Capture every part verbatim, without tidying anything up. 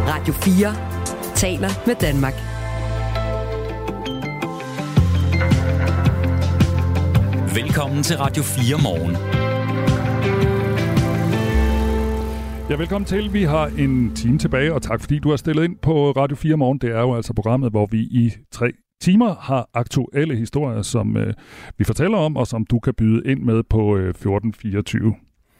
Radio fire taler med Danmark. Velkommen til Radio fire Morgen. Ja, velkommen til. Vi har en time tilbage, og tak fordi du har stillet ind på Radio fire Morgen. Det er jo altså programmet, hvor vi i tre timer har aktuelle historier, som øh, vi fortæller om, og som du kan byde ind med på øh, fjorten fireogtyve.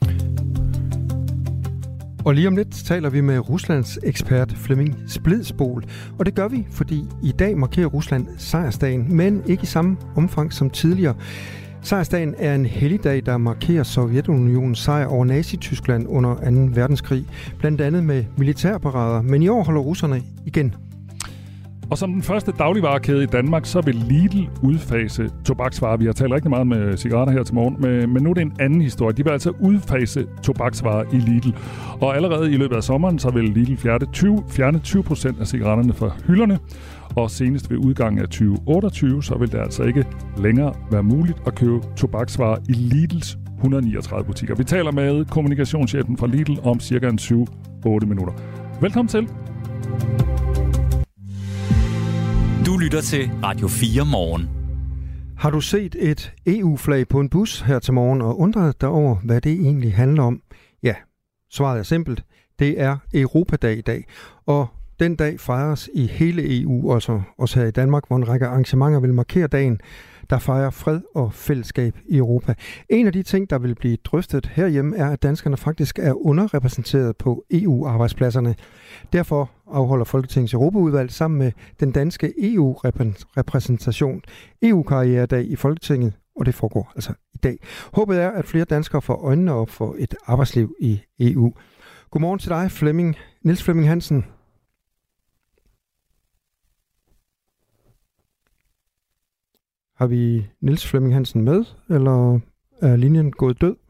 Og lige om lidt taler vi med Ruslands ekspert Flemming Splidsbol. Og det gør vi, fordi i dag markerer Rusland sejrsdagen, men ikke i samme omfang som tidligere. Sejrsdagen er en helligdag, der markerer Sovjetunionens sejr over Nazi-Tyskland under anden verdenskrig, blandt andet med militærparader, men i år holder russerne igen. Og som den første dagligvarekæde i Danmark, så vil Lidl udfase tobaksvarer. Vi har talt rigtig meget med cigaretter her til morgen, men nu er det en anden historie. De vil altså udfase tobaksvarer i Lidl. Og allerede i løbet af sommeren, så vil Lidl fjerne tyve procent af cigaretterne fra hylderne. Og senest ved udgangen af tyve otteogtyve, så vil det altså ikke længere være muligt at købe tobaksvarer i Lidls et hundrede og niogtredive butikker. Vi taler med kommunikationschefen fra Lidl om cirka en syv otte minutter. Velkommen til. Du lytter til Radio fire Morgen. Har du set et E U-flag på en bus her til morgen og undret dig over, hvad det egentlig handler om? Ja, svaret er simpelt. Det er Europadag i dag, og den dag fejres i hele E U, også, også her i Danmark, hvor en række arrangementer vil markere dagen, der fejrer fred og fællesskab i Europa. En af de ting, der vil blive drøftet herhjemme, er, at danskerne faktisk er underrepræsenteret på E U-arbejdspladserne. Derfor afholder Folketingets Europaudvalg sammen med den danske E U-repræsentation E U-karrieredag i Folketinget, og det foregår altså i dag. Håbet er, at flere danskere får øjnene op for et arbejdsliv i E U. Godmorgen til dig, Flemming. Niels Flemming Hansen. Har vi Niels Flemming Hansen med, eller er linjen gået død?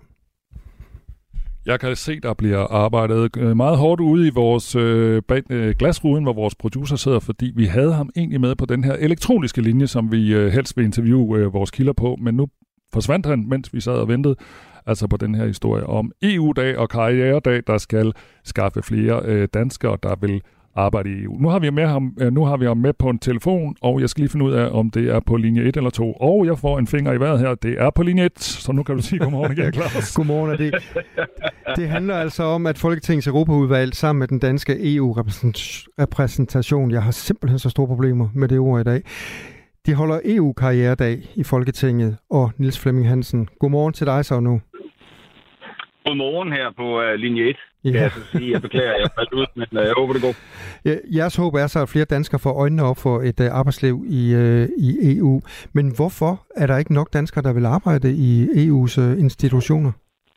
Jeg kan se, der bliver arbejdet meget hårdt ude i vores øh, bag, øh, glasruden, hvor vores producer sidder, fordi vi havde ham egentlig med på den her elektroniske linje, som vi øh, helst vil interviewe øh, vores kilder på, men nu forsvandt han, mens vi sad og ventede, altså på den her historie om E U-dag og karrieredag, der skal skaffe flere øh, danskere, der vil arbejde i E U. Nu har vi med ham, nu har vi ham med på en telefon, og jeg skal lige finde ud af, om det er på linje et eller to. Og jeg får en finger i vejret her. Det er på linje et, så nu kan du sige godmorgen igen, Claus. Godmorgen. Det, det handler altså om, at Folketingets Europaudvalg sammen med den danske E U-repræsentation, jeg har simpelthen så store problemer med det ord i dag, de holder E U-karrieredag i Folketinget. Og Niels Flemming Hansen, godmorgen til dig så nu. Godmorgen her på uh, linje et. Ja. Kan jeg så sige. Jeg beklager, jeg faldt ud, men uh, jeg håber, det går. Ja, jeres håb er så, at flere danskere får øjnene op for et uh, arbejdsliv i, uh, i E U. Men hvorfor er der ikke nok danskere, der vil arbejde i E U's uh, institutioner?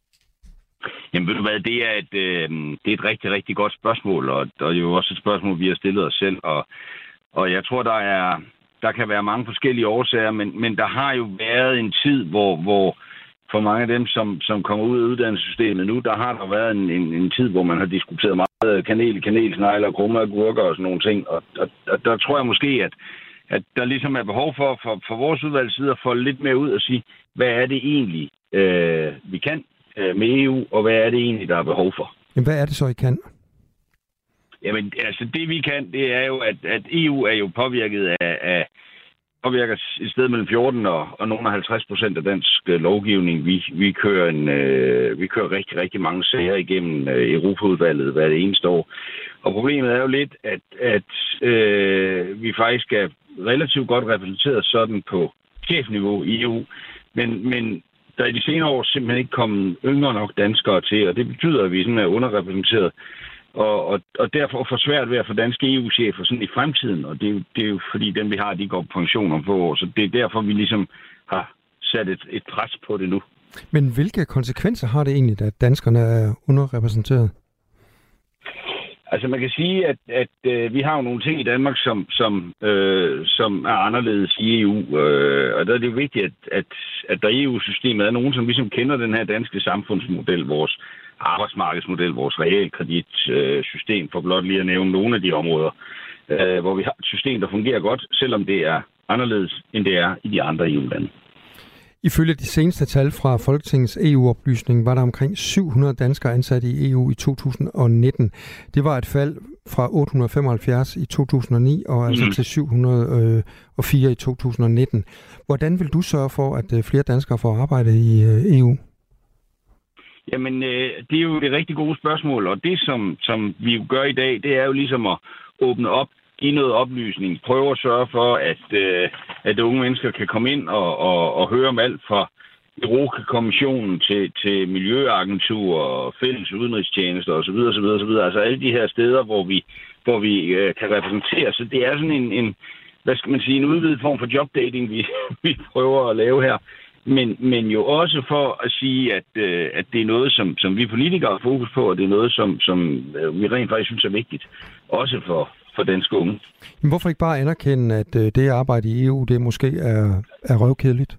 Jamen ved du hvad, det er et, øh, det er et rigtig, rigtig godt spørgsmål, og det er jo også et spørgsmål, vi har stillet os selv. Og, og jeg tror, der er der kan være mange forskellige årsager, men, men der har jo været en tid, hvor... hvor for mange af dem, som, som kommer ud af uddannelsessystemet nu, der har der været en, en, en tid, hvor man har diskuteret meget kanel, kanelsnegler, krumme og gurker og sådan nogle ting. Og, og, og der tror jeg måske, at, at der ligesom er behov for, for, for vores udvalgsside at få lidt mere ud og sige, hvad er det egentlig, øh, vi kan øh, med E U, og hvad er det egentlig, der er behov for. Jamen, hvad er det så, I kan? Jamen, altså det vi kan, det er jo, at, at E U er jo påvirket af... af påvirker et sted mellem fjorten og, og nogle af halvtreds procent af dansk øh, lovgivning. Vi, vi, kører en, øh, vi kører rigtig, rigtig mange sager igennem øh, Europaudvalget hver det eneste år. Og problemet er jo lidt, at, at øh, vi faktisk er relativt godt repræsenteret sådan på chefniveau i E U, men, men der er i de senere år simpelthen ikke kommet yngre nok danskere til, og det betyder, at vi sådan er underrepræsenteret. Og, og, og derfor får svært ved at få danske E U-chefer sådan i fremtiden, og det er, jo, det er jo fordi dem, vi har, de går på pension om få år, så det er derfor, vi ligesom har sat et, et pres på det nu. Men hvilke konsekvenser har det egentlig, at danskerne er underrepræsenteret? Altså man kan sige, at, at øh, vi har jo nogle ting i Danmark, som, som, øh, som er anderledes i E U, øh, og der er det jo vigtigt, at, at, at der i E U-systemet er nogen, som ligesom kender den her danske samfundsmodel, vores arbejdsmarkedsmodel, vores realkreditsystem, for blot lige at nævne nogle af de områder, øh, hvor vi har et system, der fungerer godt, selvom det er anderledes, end det er i de andre E U-lande. Ifølge de seneste tal fra Folketingets E U-oplysning var der omkring syv hundrede danskere ansat i E U i to tusind og nitten. Det var et fald fra otte hundrede og femoghalvfjerds i to tusind og ni og altså mm. til syv hundrede og fire i to tusind og nitten. Hvordan vil du sørge for, at flere danskere får arbejde i E U? Jamen, det er jo det rigtig gode spørgsmål, og det, som, som vi jo gør i dag, det er jo ligesom at åbne op, give noget oplysning, prøve at sørge for, at, øh, at unge mennesker kan komme ind og, og, og høre om alt fra Europa-kommissionen til, til miljøagenturer og fælles udenrigstjenester osv. osv., osv. Altså alle de her steder, hvor vi, hvor vi øh, kan repræsentere. Så det er sådan en, en, hvad skal man sige, en udvidet form for jobdating, vi, vi prøver at lave her. Men, men jo også for at sige, at, øh, at det er noget, som, som vi politikere har fokus på, og det er noget, som, som øh, vi rent faktisk synes er vigtigt. Også for for danske unge. Men hvorfor ikke bare anerkende, at det arbejde i E U, det måske er, er røvkedeligt?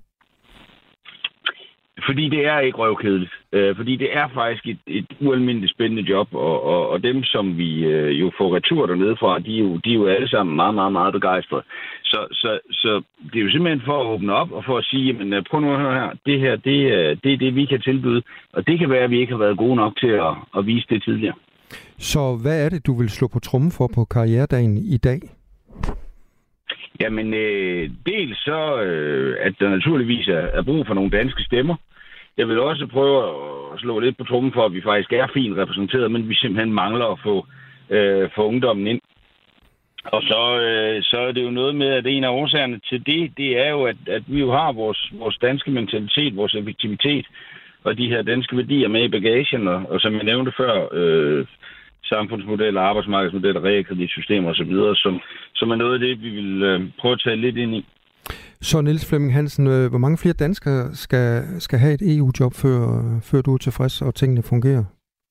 Fordi det er ikke røvkedeligt. Øh, fordi det er faktisk et, et ualmindeligt spændende job, og, og, og dem, som vi øh, jo får retur dernede fra, de er, jo, de er jo alle sammen meget, meget, meget begejstrede. Så, så, så det er jo simpelthen for at åbne op, og for at sige, jamen prøv nu at høre her, det her, det, det er det, vi kan tilbyde, og det kan være, at vi ikke har været gode nok til at, at vise det tidligere. Så hvad er det, du vil slå på trommen for på karrieredagen i dag? Jamen, øh, dels så, øh, at der naturligvis er, er brug for nogle danske stemmer. Jeg vil også prøve at slå lidt på trommen for, at vi faktisk er fint repræsenteret, men vi simpelthen mangler at få, øh, få ungdommen ind. Og så, øh, så er det jo noget med, at en af årsagerne til det, det er jo, at, at vi jo har vores, vores danske mentalitet, vores effektivitet og de her danske værdier med i bagagen, og, og som jeg nævnte før, øh, samfundsmodeller, arbejdsmarkedsmodeller, realkreditsystemer osv., som, som er noget af det, vi vil øh, prøve at tage lidt ind i. Så Niels Flemming Hansen, øh, hvor mange flere danskere skal, skal have et E U-job, før, før du er tilfreds, og tingene fungerer?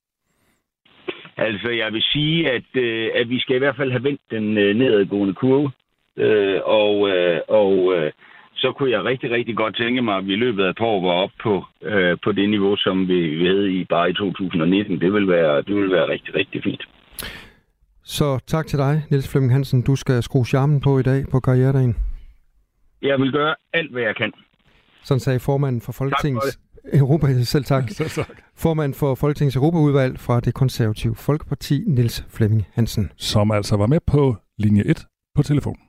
Altså, jeg vil sige, at, øh, at vi skal i hvert fald have vendt den øh, nedadgående kurve, øh, og, øh, og øh, så kunne jeg rigtig, rigtig godt tænke mig, at vi i løbet af et par år var oppe på, øh, på det niveau, som vi, vi havde i bare i to tusind og nitten. Det vil være, det vil være rigtig, rigtig fint. Så tak til dig, Niels Flemming Hansen. Du skal skrue charmen på i dag på karrieredagen. Jeg vil gøre alt, hvad jeg kan. Sådan sagde formanden for Folketingets Europa, selv tak. Selv tak. Formand for Folketingets Europaudvalg fra Det Konservative Folkeparti, Niels Flemming Hansen. Som altså var med på linje et på telefonen.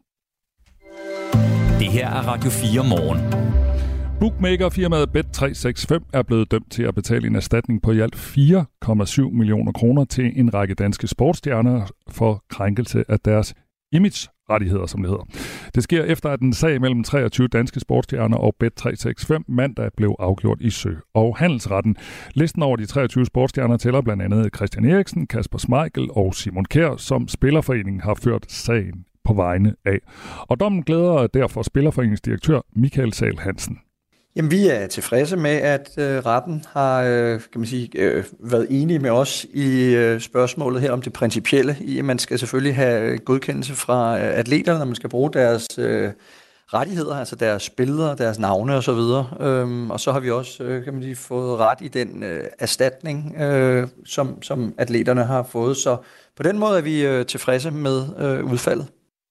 Det her er Radio fire morgen. Bookmakerfirmaet Bet tre seks fem er blevet dømt til at betale en erstatning på i alt fire komma syv millioner kroner til en række danske sportsstjerner for krænkelse af deres image-rettigheder, som det hedder. Det sker efter, at en sag mellem treogtyve danske sportsstjerner og Bet tre seks fem mandag blev afgjort i Sø- og Handelsretten. Listen over de treogtyve sportsstjerner tæller blandt andet Christian Eriksen, Kasper Schmeichel og Simon Kjær, som Spillerforeningen har ført sagen på vegne af. Og dommen glæder derfor Spillerforeningens direktør Michael Sahl Hansen. Jamen, vi er tilfredse med, at øh, retten har øh, kan man sige, øh, været enige med os i øh, spørgsmålet her om det principielle i, at man skal selvfølgelig have godkendelse fra øh, atleterne, når man skal bruge deres øh, rettigheder, altså deres billeder, deres navne osv. Øhm, og så har vi også øh, kan man sige, fået ret i den øh, erstatning, øh, som, som atleterne har fået. Så på den måde er vi øh, tilfredse med øh, udfaldet.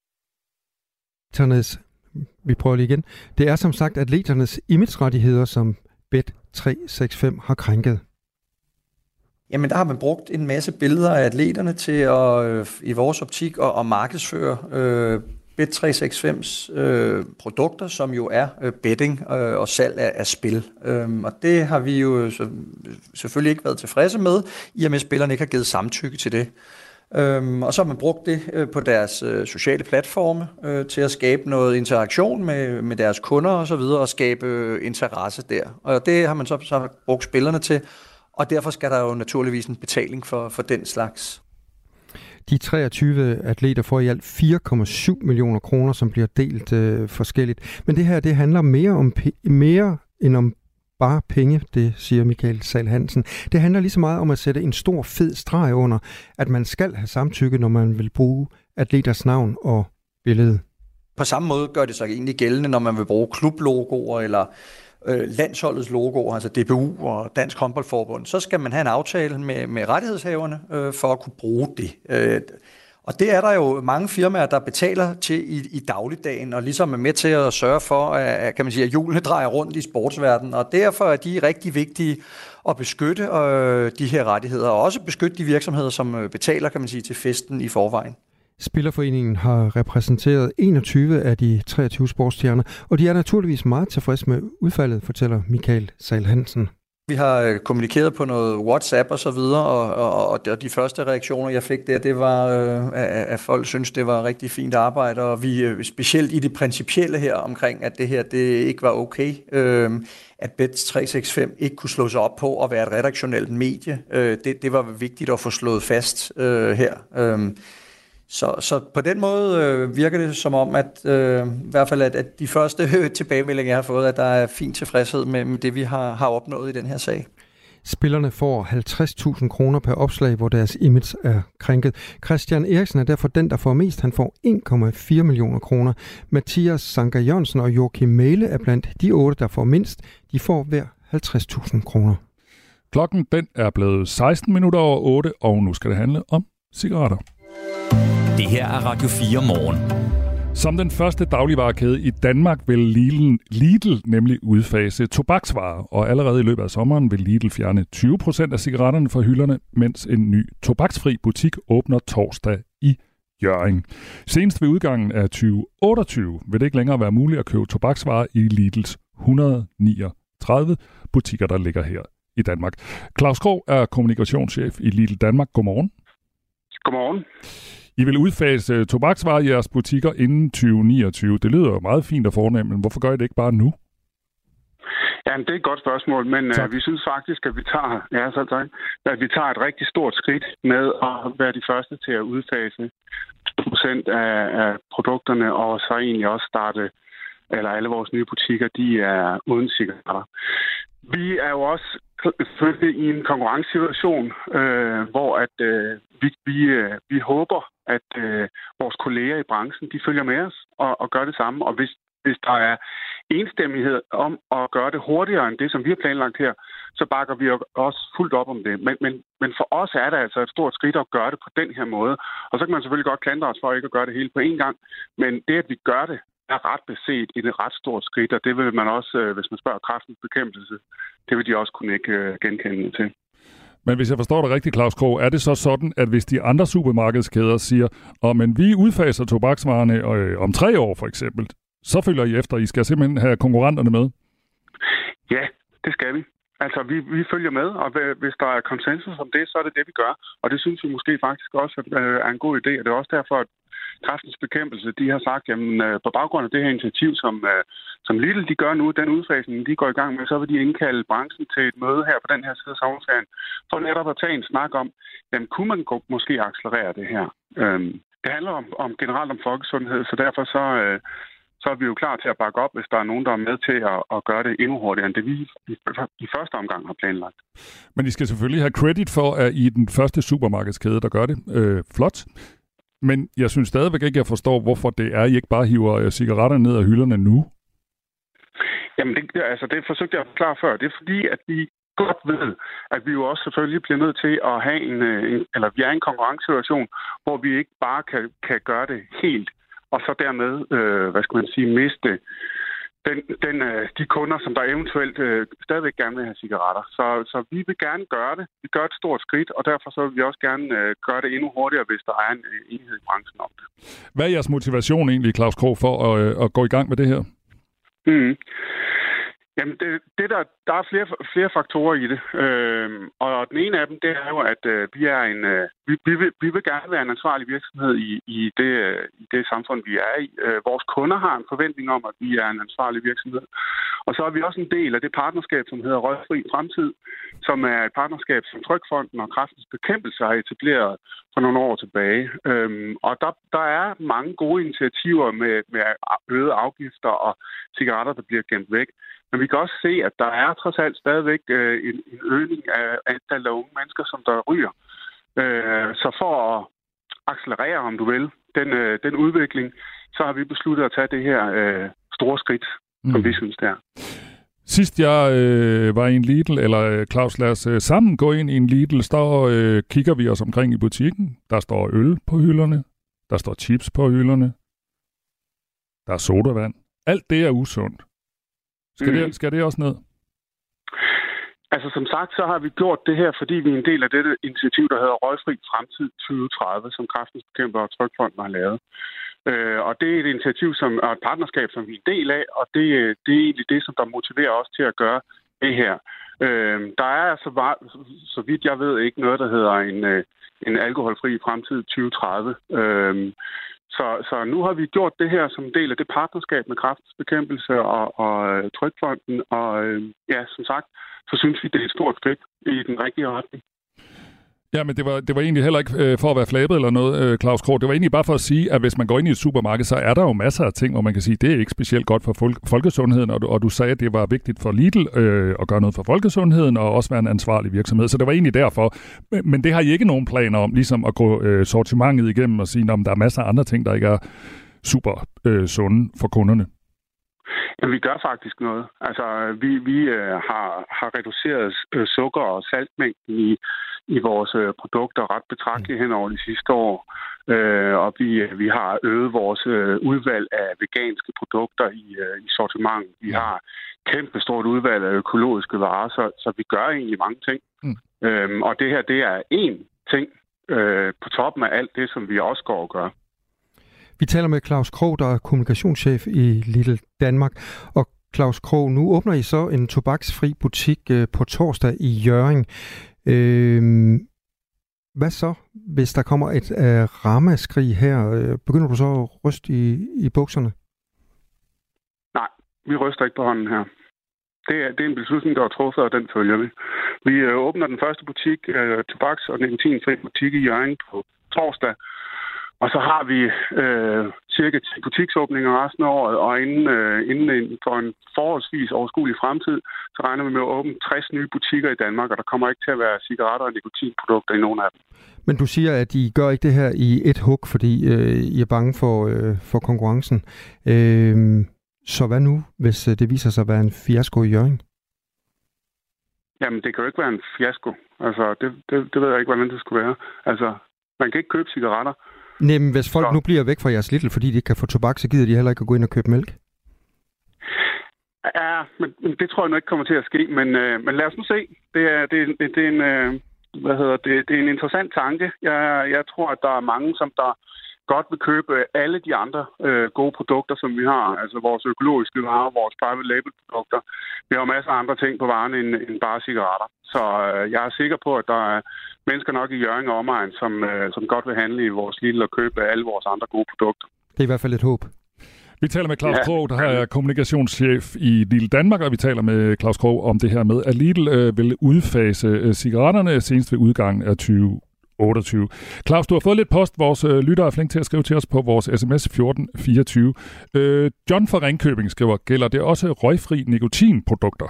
Tørnes. Vi prøver lige igen. Det er som sagt atleternes imagerettigheder, som Bet tre seks fem har krænket. Jamen, der har man brugt en masse billeder af atleterne til at, øh, i vores optik, at, at markedsføre øh, Bet tre seks fems øh, produkter, som jo er øh, betting øh, og salg af, af spil. Øhm, og det har vi jo så, selvfølgelig ikke været tilfredse med, i og med at spillerne ikke har givet samtykke til det. Øhm, og så har man brugt det øh, på deres øh, sociale platforme øh, til at skabe noget interaktion med, med deres kunder og så videre, og skabe øh, interesse der. Og det har man så, så brugt spillerne til, og derfor skal der jo naturligvis en betaling for, for den slags. De treogtyve atleter får i alt fire komma syv millioner kroner, som bliver delt øh, forskelligt. Men det her, det handler mere om p- mere end om bare penge, det siger Michael Sahl Hansen. Det handler lige så meget om at sætte en stor fed streg under, at man skal have samtykke, når man vil bruge atleters navn og billede. På samme måde gør det sig egentlig gældende, når man vil bruge klublogoer eller øh, landsholdets logoer, altså D B U og Dansk Håndboldforbund. Så skal man have en aftale med, med rettighedshaverne øh, for at kunne bruge det. Øh, Og det er der jo mange firmaer, der betaler til i, i dagligdagen, og ligesom er med til at sørge for, at, kan man sige, at hjulene drejer rundt i sportsverdenen. Og derfor er de rigtig vigtige at beskytte øh, de her rettigheder, og også beskytte de virksomheder, som betaler, kan man sige, til festen i forvejen. Spillerforeningen har repræsenteret enogtyve af de treogtyve sportsstjerner, og de er naturligvis meget tilfredse med udfaldet, fortæller Michael Sahl Hansen. Vi har kommunikeret på noget WhatsApp og så videre, og, og, og de første reaktioner, jeg fik der, det var, øh, at folk synes, det var rigtig fint arbejde, og vi øh, specielt i det principielle her omkring, at det her det ikke var okay, øh, at Bet tre seks fem ikke kunne slå sig op på at være et redaktionelt medie. Øh, det, det var vigtigt at få slået fast øh, her. Øh, Så, så på den måde øh, virker det som om, at øh, i hvert fald at, at de første tilbagemeldinger, jeg har fået, at der er fin tilfredshed med, med det, vi har, har opnået i den her sag. Spillerne får halvtreds tusind kroner per opslag, hvor deres image er krænket. Christian Eriksen er derfor den, der får mest. Han får en komma fire millioner kroner. Mathias Sanker Jørgensen og Joachim Mæhle er blandt de otte, der får mindst. De får hver halvtreds tusind kroner. Klokken den er blevet seksten minutter over otte, og nu skal det handle om cigaretter. Det her er Radio fire Morgen. Som den første dagligvarekæde i Danmark vil Lidl, Lidl nemlig udfase tobaksvarer, og allerede i løbet af sommeren vil Lidl fjerne tyve procent af cigaretterne fra hylderne, mens en ny tobaksfri butik åbner torsdag i Hjørring. Senest ved udgangen af tyve otteogtyve vil det ikke længere være muligt at købe tobaksvarer i Lidls et hundrede og niogtredive butikker, der ligger her i Danmark. Claus Krog er kommunikationschef i Lidl Danmark. Godmorgen. Godmorgen. I vil udfase tobaksvarer i jeres butikker inden tyve niogtyve. Det lyder jo meget fint og fornemt, men hvorfor gør I det ikke bare nu? Ja, det er et godt spørgsmål, men uh, vi synes faktisk, at vi tager, ja, så tak, at vi tager et rigtig stort skridt med at være de første til at udfase tyve procent af, af produkterne, og så egentlig også starte, eller alle vores nye butikker, de er uden cigaretter. Vi er jo også selvfølgelig i en konkurrencesituation, øh, hvor at, øh, vi, vi, øh, vi håber, at øh, vores kolleger i branchen, de følger med os og, og gør det samme. Og hvis, hvis der er enstemmighed om at gøre det hurtigere end det, som vi har planlagt her, så bakker vi også fuldt op om det. Men, men, men for os er det altså et stort skridt at gøre det på den her måde. Og så kan man selvfølgelig godt klandre os for ikke at gøre det hele på én gang. Men det, at vi gør det, er ret beset i et ret stort skridt, og det vil man også, hvis man spørger Kræftens Bekæmpelse, det vil de også kunne ikke genkende til. Men hvis jeg forstår det rigtigt, Claus Krog, er det så sådan, at hvis de andre supermarkedskæder siger, at men vi udfaser tobaksvarerne øh, om tre år for eksempel, så følger I efter, I skal simpelthen have konkurrenterne med? Ja, det skal vi. Altså, vi, vi følger med, og hvis der er konsensus om det, så er det det, vi gør. Og det synes vi måske faktisk også er en god idé, og det er også derfor, at Kræftens Bekæmpelse, de har sagt, jamen på baggrund af det her initiativ, som, som Lidl de gør nu, den udfasning, de går i gang med, så vil de indkalde branchen til et møde her på den her side af sommerferien, for netop at tage en snak om, jamen kunne man måske accelerere det her? Øhm, det handler om, om generelt om folkesundhed, så derfor så, øh, så er vi jo klar til at bakke op, hvis der er nogen, der er med til at, at gøre det endnu hurtigere, end det vi i, i første omgang har planlagt. Men I skal selvfølgelig have credit for, at I er den første supermarkedskæde, der gør det. Øh, flot. Men jeg synes stadigvæk ikke, jeg forstår, hvorfor det er, I ikke bare hiver cigaretter ned af hylderne nu. Jamen, det, altså, det forsøgte jeg at forklare før. Det er fordi, at vi godt ved, at vi jo også selvfølgelig bliver nødt til at have en, en eller vi er i en konkurrencesituation, hvor vi ikke bare kan, kan gøre det helt, og så dermed, øh, hvad skal man sige, miste den, den, øh, de kunder, som der eventuelt øh, stadigvæk gerne vil have cigaretter. Så, så vi vil gerne gøre det. Vi gør et stort skridt, og derfor så vil vi også gerne øh, gøre det endnu hurtigere, hvis der er en øh, enighed i branchen om det. Hvad er jeres motivation egentlig, Claus Krog, for at, øh, at gå i gang med det her? Mm. Jamen, det, det der, der er flere, flere faktorer i det. Øhm, og den ene af dem, det er jo, at øh, vi er en øh, vi, vi, vil, vi vil gerne være en ansvarlig virksomhed i, i, det, øh, i det samfund, vi er i. Øh, vores kunder har en forventning om, at vi er en ansvarlig virksomhed. Og så er vi også en del af det partnerskab, som hedder Røgfri Fremtid, som er et partnerskab, som Trygfonden og Kræftens Bekæmpelse har etableret for nogle år tilbage. Øhm, og der, der er mange gode initiativer med, med øgede afgifter og cigaretter, der bliver gemt væk. Men vi kan også se, at der er trods alt stadigvæk øh, en, en øgning af antallet af unge mennesker, som der ryger. Øh, så for at accelerere, om du vil, den, øh, den udvikling, så har vi besluttet at tage det her øh, store skridt, som mm. vi synes, det er. Sidst jeg øh, var i en Lidl, eller Claus, lad os øh, sammen gå ind i en Lidl, så øh, kigger vi os omkring i butikken. Der står øl på hylderne, Der står chips på hylderne. Der er sodavand. Alt det er usundt. Skal, mm. det, skal det også ned? Altså som sagt, så har vi gjort det her, fordi vi er en del af dette initiativ, der hedder Røgfri Fremtid tyve tredive, som Kræftens Bekæmpere og Trygfonden har lavet. Øh, og det er et initiativ som, og et partnerskab, som vi er en del af, og det, det er egentlig det, som der motiverer os til at gøre det her. Øh, der er altså bare, så vidt jeg ved, ikke noget, der hedder en, en alkoholfri fremtid tyve tredive. Øh, så, så nu har vi gjort det her som en del af det partnerskab med Kræftens Bekæmpelse og, og Trygfonden, og ja, som sagt, så synes vi, det er et stort skridt i den rigtige retning. Ja, men det var, det var egentlig heller ikke øh, for at være flabet eller noget, øh, Claus Krog. Det var egentlig bare for at sige, at hvis man går ind i et supermarked, så er der jo masser af ting, hvor man kan sige, at det er ikke specielt godt for folk, folkesundheden, og du, og du sagde, at det var vigtigt for Lidl øh, at gøre noget for folkesundheden og også være en ansvarlig virksomhed. Så det var egentlig derfor. Men det har I ikke nogen planer om, ligesom at gå øh, sortimentet igennem og sige, at der er masser af andre ting, der ikke er super øh, sunde for kunderne. Ja, vi gør faktisk noget. Altså, vi, vi øh, har, har reduceret øh, sukker- og saltmængden i, i vores øh, produkter ret betragteligt hen over de sidste år. Øh, og vi, vi har øget vores øh, udvalg af veganske produkter i, øh, i sortiment. Vi har kæmpe stort udvalg af økologiske varer, så, så vi gør egentlig mange ting. Mm. Øhm, og det her, det er én ting øh, på toppen af alt det, som vi også går og gør. Vi taler med Claus Krog, der er kommunikationschef i Lidl Danmark. Og Claus Krog, nu åbner I så en tobaksfri butik på torsdag i Hjørring. Øh, hvad så, hvis der kommer et uh, ramaskrig her? Begynder du så at ryste i, i bukserne? Nej, vi ryster ikke på hånden her. Det er, det er en beslutning, der er truffet, og den følger vi. Vi øh, åbner den første butik, øh, tobaks- og nikotinfri butik i Hjørring på torsdag. Og så har vi øh, cirka ti butiksåbninger resten af året, og inden, øh, inden for en forholdsvis overskuelig fremtid, så regner vi med at åbne tres nye butikker i Danmark, og der kommer ikke til at være cigaretter og nikotinprodukter i nogen af dem. Men du siger, at I gør ikke det her i et hug, fordi øh, I er bange for, øh, for konkurrencen. Øh, så hvad nu, hvis det viser sig at være en fiasko i Hjørring? Jamen, det kan jo ikke være en fiasko. Altså, det, det, det ved jeg ikke, hvordan det skulle være. Altså, man kan ikke købe cigaretter. Nej, men hvis folk så nu bliver væk fra jeres Lidl, fordi de ikke kan få tobak, så gider de heller ikke at gå ind og købe mælk? Ja, men det tror jeg nu ikke kommer til at ske, men, øh, men lad os nu se. Det er, det, det, det er en, øh, hvad hedder det, det er en interessant tanke. Jeg, jeg tror, at der er mange, som der godt vil købe alle de andre øh, gode produkter, som vi har. Altså vores økologiske varer, vores private label produkter. Vi har masser af andre ting på varen end, end bare cigaretter. Så øh, jeg er sikker på, at der er mennesker nok i Hjørring og omegn, som, øh, som godt vil handle i vores Lidl og købe alle vores andre gode produkter. Det er i hvert fald et håb. Vi taler med Claus ja. Krog, der er kommunikationschef i Lidl Danmark, og vi taler med Claus Krog om det her med, at Lidl øh, vil udfase øh, cigaretterne senest ved udgangen af tyve otteogtyve. Claus, du har fået lidt post. Vores øh, lytter er flink til at skrive til os på vores sms fjorten fireogtyve. Øh, John fra Ringkøbing skriver, gælder det også røgfri nikotinprodukter?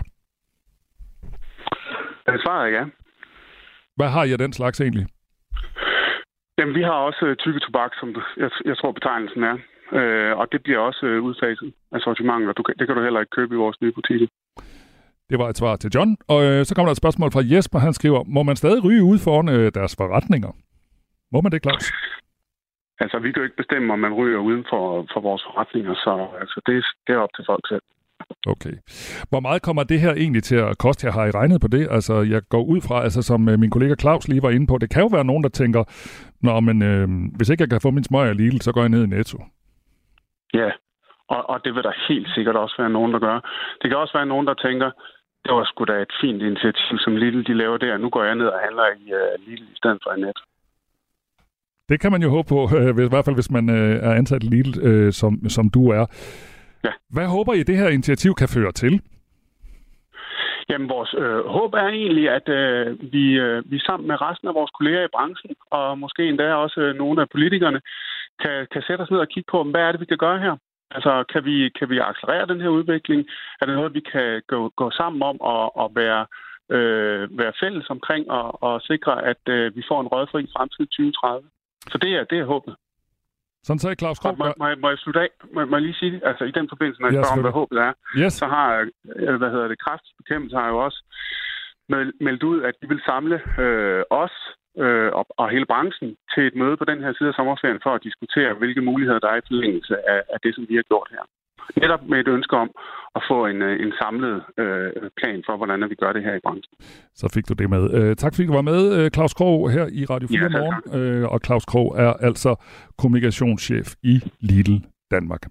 Svaret er ja. Hvad har I af den slags egentlig? Jamen, vi har også tykketobak, som jeg, jeg tror betegnelsen er. Øh, og det bliver også øh, udfaset af sortimentet, og du, det kan du heller ikke købe i vores nye butikker. Det var et svar til John. Og øh, så kommer der et spørgsmål fra Jesper. Han skriver, må man stadig ryge ude foran øh, deres forretninger? Må man det, Claus? Altså, vi kan jo ikke bestemme, om man ryger uden for, for vores forretninger, så altså, det, det er op til folk selv. Okay. Hvor meget kommer det her egentlig til at koste? Jeg har I regnet på det? Altså, jeg går ud fra, altså som min kollega Claus lige var inde på, det kan jo være nogen, der tænker, nå, men øh, hvis ikke jeg kan få min smøg af Lidl, så går jeg ned i Netto. Ja, og, og det vil der helt sikkert også være nogen, der gør. Det kan også være nogen, der tænker, det var sgu da et fint initiativ, som Lidl de laver der. Nu går jeg ned og handler i uh, Lidl i stedet for i Netto. Det kan man jo håbe på, øh, i hvert fald hvis man øh, er ansat i Lidl, øh, som, som du er. Ja. Hvad håber I, det her initiativ kan føre til? Jamen, vores øh, håb er egentlig, at øh, vi, øh, vi sammen med resten af vores kolleger i branchen, og måske endda også øh, nogle af politikerne, kan, kan sætte os ned og kigge på, hvad er det, vi kan gøre her? Altså, kan vi, kan vi accelerere den her udvikling? Er det noget, vi kan gå, gå sammen om og, og være, øh, være fælles omkring og, og sikre, at øh, vi får en røgfri fremtid tyve tredive? Så det er, det er håbet. Sådan sagde Claus Krog. Må, må, må jeg slutte af? Må, må jeg lige sige det? Altså, i den forbindelse, når jeg ja, spørger om, hvad håbet er, yes. så har, hvad hedder det, Kræftens Bekæmpelse har jo også meldt ud, at de vil samle øh, os øh, og, og hele branchen til et møde på den her side af sommerferien for at diskutere, hvilke muligheder der er i forlængelse af, af det, som vi har gjort her. Netop med et ønske om at få en, en samlet øh, plan for, hvordan vi gør det her i branchen. Så fik du det med. Uh, tak fordi du var med, Claus Krog, her i Radio fire ja, Morgen. Uh, og Claus Krog er altså kommunikationschef i Lidl Danmark.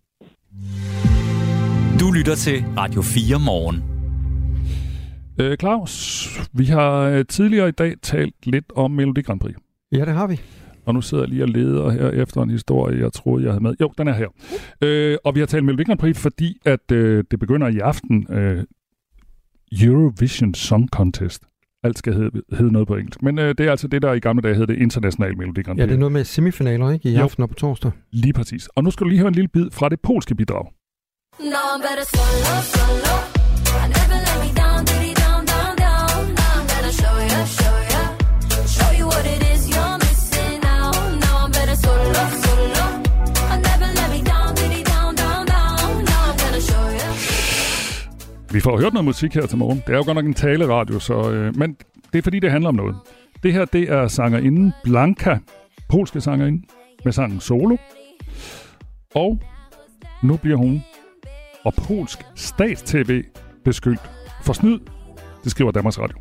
Du lytter til Radio fire Morgen. Uh, Claus, vi har tidligere i dag talt lidt om Melodi Grand Prix. Ja, det har vi. Og nu sidder jeg lige og leder her efter en historie, jeg troede, jeg havde med. Jo, den er her. Øh, og vi har talt Melodi Grand Prix, fordi at øh, det begynder i aften øh, Eurovision Song Contest. Alt skal hedde, hedde noget på engelsk. Men øh, det er altså det, der i gamle dage hed det internationale Melodi Grand Prix. Ja, det er noget med semifinaler, ikke? I jo. Aften og på torsdag. Lige præcis. Og nu skal du lige høre en lille bid fra det polske bidrag. No, better solo, solo. I never let me down, diddy down, down, down. Now I'm gonna show ya, show ya. Show you what it is you're missing out. Now I'm better solo, solo. I never let me down, diddy down, down, down. Now I'm gonna show ya. Vi får hørt noget musik her til morgen. Det er jo godt nok en taleradio, så, øh, men det er fordi, det handler om noget. Det her, det er sangerinden Blanka, polske sangerinde, med sangen Solo. Og nu bliver hun og polsk stats-tv beskyldt for snyd. Det skriver Danmarks Radio.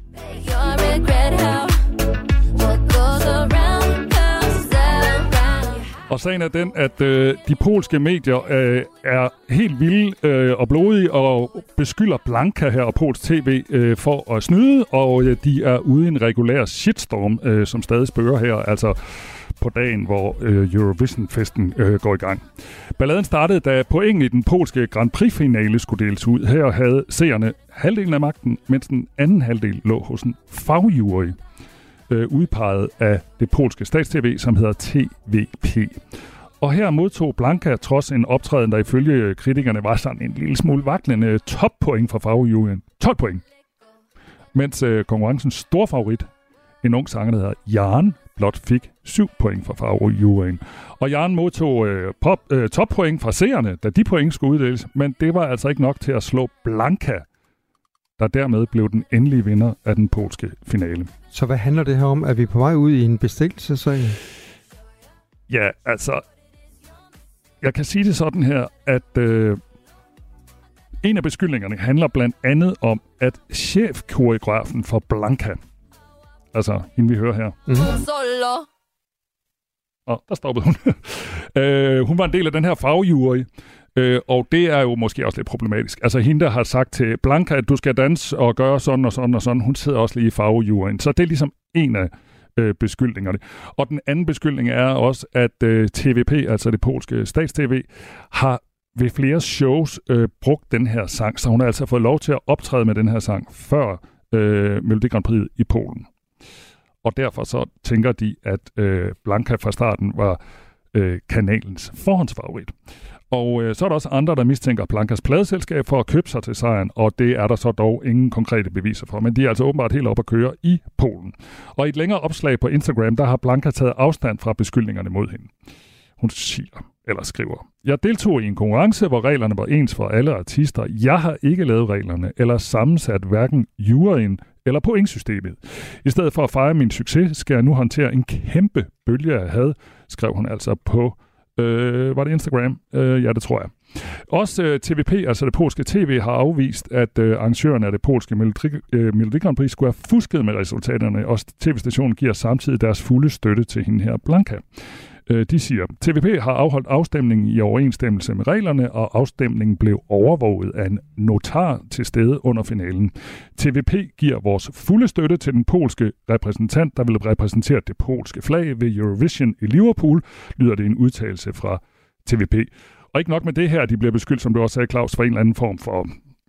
Og sagen er den, at øh, de polske medier øh, er helt vilde øh, og blodige og beskylder Blanka her og polsk tv øh, for at snyde, og øh, de er ude i en regulær shitstorm, øh, som stadig spørger her, altså på dagen, hvor øh, Eurovision-festen øh, går i gang. Balladen startede, da pointen i den polske Grand Prix-finale skulle deles ud. Her havde seerne halvdelen af magten, mens den anden halvdel lå hos en fagjury, øh, udpeget af det polske stats-tv, som hedder T V P. Og her modtog Blanka, trods en optræden, der ifølge kritikerne var sådan en lille smule vaklende, toppoint fra fagjuryen. tolv point. Mens øh, konkurrencens store favorit, en ung sanger, der hedder Jan, blot fik syv point fra fagjuryen. Og Jan modtog øh, pop, øh, toppoint fra seerne, da de point skulle uddeles, men det var altså ikke nok til at slå Blanka, der dermed blev den endelige vinder af den polske finale. Så hvad handler det her om? Er vi på vej ud i en bestikkelsessag? Ja, altså, jeg kan sige det sådan her, at øh, en af beskyldningerne handler blandt andet om, at chefkoreografen for Blanka, altså hende vi hører her. Mm-hmm. Og der stoppede hun. øh, hun var en del af den her fagjury, øh, og det er jo måske også lidt problematisk. Altså hende, der har sagt til Blanka, at du skal danse og gøre sådan og sådan og sådan, hun sidder også lige i fagjuryen. Så det er ligesom en af øh, beskyldningerne. Og den anden beskyldning er også, at øh, T V P, altså det polske stats-tv, har ved flere shows øh, brugt den her sang, så hun har altså fået lov til at optræde med den her sang før øh, Melodi Grand Prix i Polen. Og derfor så tænker de, at øh, Blanka fra starten var øh, kanalens forhåndsfavorit. Og øh, så er der også andre, der mistænker Blankas pladeselskab for at købe sig til sejren, og det er der så dog ingen konkrete beviser for. Men de er altså åbenbart helt op at køre i Polen. Og i et længere opslag på Instagram, der har Blanka taget afstand fra beskyldningerne mod hende. Hun siger, eller skriver: Jeg deltog i en konkurrence, hvor reglerne var ens for alle artister. Jeg har ikke lavet reglerne, eller sammensat hverken juryen eller pointsystemet. I stedet for at fejre min succes, skal jeg nu håndtere en kæmpe bølge af had, skrev hun altså på, øh, var det Instagram? Øh, ja, det tror jeg. Også øh, T V P, altså det polske tv, har afvist, at øh, arrangørerne af det polske Melodi, øh, Melodi Grand Prix skulle have fusket med resultaterne, og tv-stationen giver samtidig deres fulde støtte til hende her, Blanka. De siger, T V P har afholdt afstemningen i overensstemmelse med reglerne, og afstemningen blev overvåget af en notar til stede under finalen. T V P giver vores fulde støtte til den polske repræsentant, der vil repræsentere det polske flag ved Eurovision i Liverpool, lyder det en udtalelse fra T V P. Og ikke nok med det her, de bliver beskyldt, som du også sagde, Claus, for en eller anden form for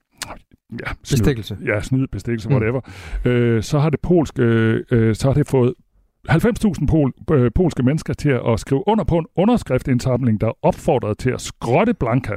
ja, snyd, bestikkelse. Ja, snyd, bestikkelse, mm. whatever. Øh, så har det polske, øh, så har det fået halvfems tusind pol, øh, polske mennesker til at skrive under på en underskriftindsamling, der opfordrede til at skrotte Blanka.